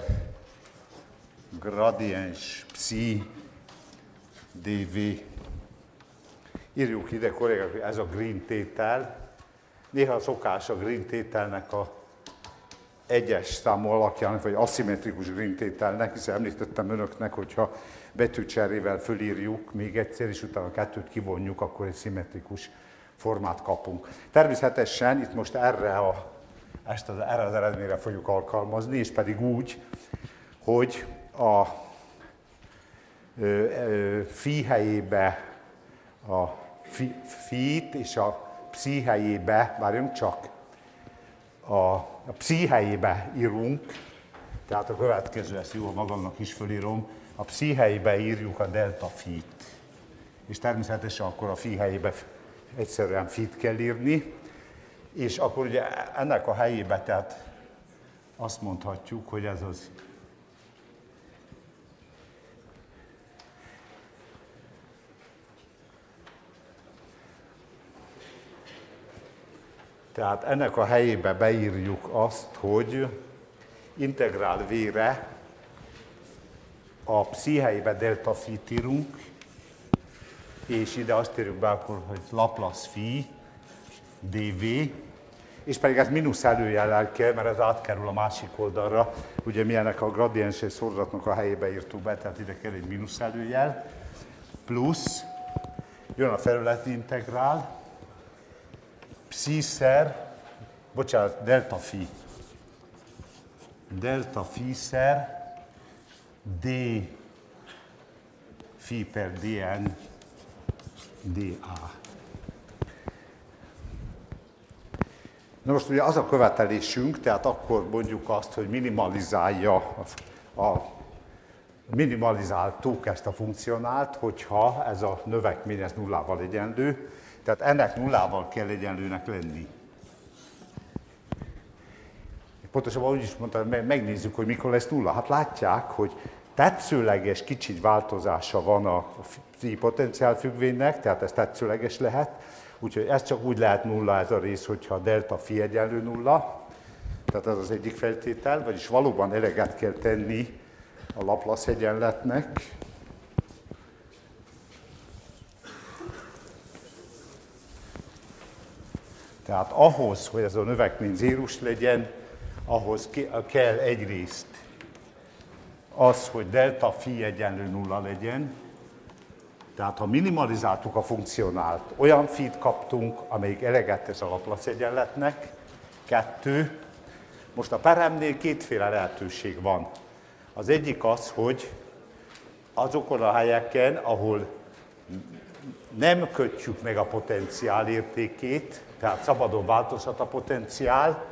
gradiens psi dv. írjuk ide, kollégák, hogy ez a green tétel. Néha szokás a green tételnek a egyes számú alakjának, vagy aszimmetrikus green tételnek, hiszen említettem önöknek, hogyha betűcserével fölírjuk még egyszer, és utána a kettőt kivonjuk, akkor egy szimmetrikus formát kapunk. Természetesen itt most erre, a, ezt az, erre az eredményre fogjuk alkalmazni, és pedig úgy, hogy a ö, ö, fi helyébe a fi, fi-t és a pszi helyébe, várjunk csak, a, a pszi helyébe írunk, tehát a következő, ezt jól magamnak is fölírom, a pszi helyébe írjuk a delta fi-t. És természetesen akkor a fi helyébe egyszerűen fit kell írni, és akkor ugye ennek a helyébe, tehát azt mondhatjuk, hogy ez az tehát ennek a helyébe beírjuk azt, hogy integrál V-re a pszi helyébe delta fi-t írunk, és ide azt írjuk be akkor, hogy Laplace phi dv, és pedig ez mínusz előjellel kell, mert ez átkerül a másik oldalra. Ugye mi ennek a gradiens és szorzatnak a helyébe írtuk be, tehát ide kell egy mínusz előjel, plusz jön a felületi integrál, psi-szer, bocsánat, delta phi, delta phi-szer d phi per dn dA. Na most ugye az a követelésünk, tehát akkor mondjuk azt, hogy minimalizálja, a, a, minimalizáltuk ezt a funkcionált, hogyha ez a növekmény ez nullával egyenlő, tehát ennek nullával kell egyenlőnek lenni. Pontosabban úgy is mondtam, megnézzük, hogy mikor lesz nulla. Hát látják, hogy tetszőleges kicsit változása van a psi potenciálfüggvénynek, tehát ez tetszőleges lehet, úgyhogy ez csak úgy lehet nulla ez a rész, hogyha a delta phi egyenlő nulla, tehát ez az egyik feltétel, vagyis valóban eleget kell tenni a Laplace egyenletnek. Tehát ahhoz, hogy ez a növekmény zérus legyen, ahhoz kell egyrészt az, hogy delta phi egyenlő nulla legyen, tehát ha minimalizáltuk a funkcionált, olyan phi-t kaptunk, amelyik eleget tesz a Laplace egyenletnek. Kettő. Most a peremnél kétféle lehetőség van. Az egyik az, hogy azokon a helyeken, ahol nem kötjük meg a potenciál értékét, tehát szabadon változhat a potenciál,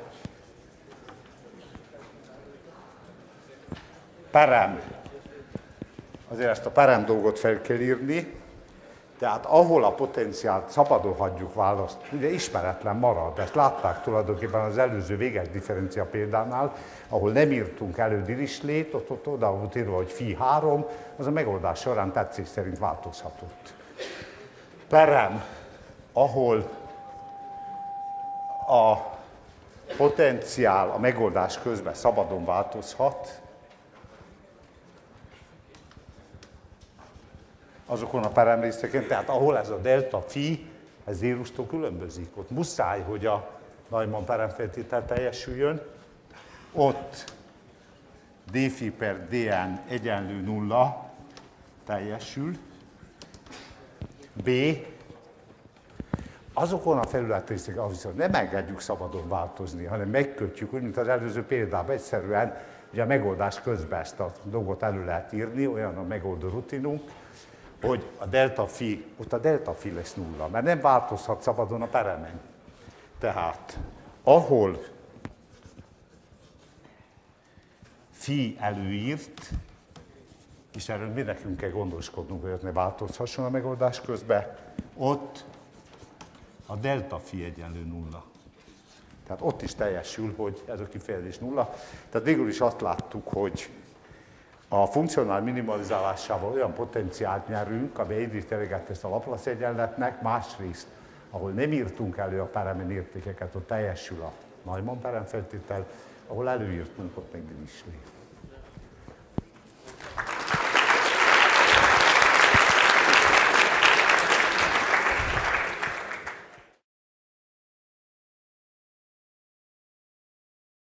perem, azért ezt a perem dolgot fel kell írni, tehát ahol a potenciált szabadon hagyjuk választ, ugye ismeretlen marad, ezt látták tulajdonképpen az előző véges differencia példánál, ahol nem írtunk elő Dirichlet, ott, ott oda volt írva, hogy phi három, az a megoldás során tetszés szerint változhatott. Perem, ahol a potenciál a megoldás közben szabadon változhat, azokon a peremrészeken, tehát ahol ez a delta phi, ez zérustól különbözik. Ott muszáj, hogy a Neumann peremfeltétel teljesüljön. Ott d phi per dn egyenlő nulla teljesül. B. Azokon a felületrészeken, ahol viszont nem engedjük szabadon változni, hanem megkötjük, úgy, mint az előző példában, egyszerűen ugye a megoldás közben ezt a dolgot elő lehet írni, olyan a megoldó rutinunk, hogy a delta phi, ott a delta phi lesz nulla, mert nem változhat szabadon a peremen. Tehát, ahol phi előírt, és erről mi nekünk kell gondoskodnunk, hogy ott ne változhasson a megoldás közben, ott a delta phi egyenlő nulla. Tehát ott is teljesül, hogy ez a kifejezés nulla. Tehát végül is azt láttuk, hogy a funkcionál minimalizálásával olyan potenciált nyerünk, ami egyrészt eleget tesz a Laplace egyenletnek, másrészt, ahol nem írtunk elő a peremen értékeket, ott teljesül a Neumann peremfeltétel, ahol előírtunk, ott meg Dirichlet.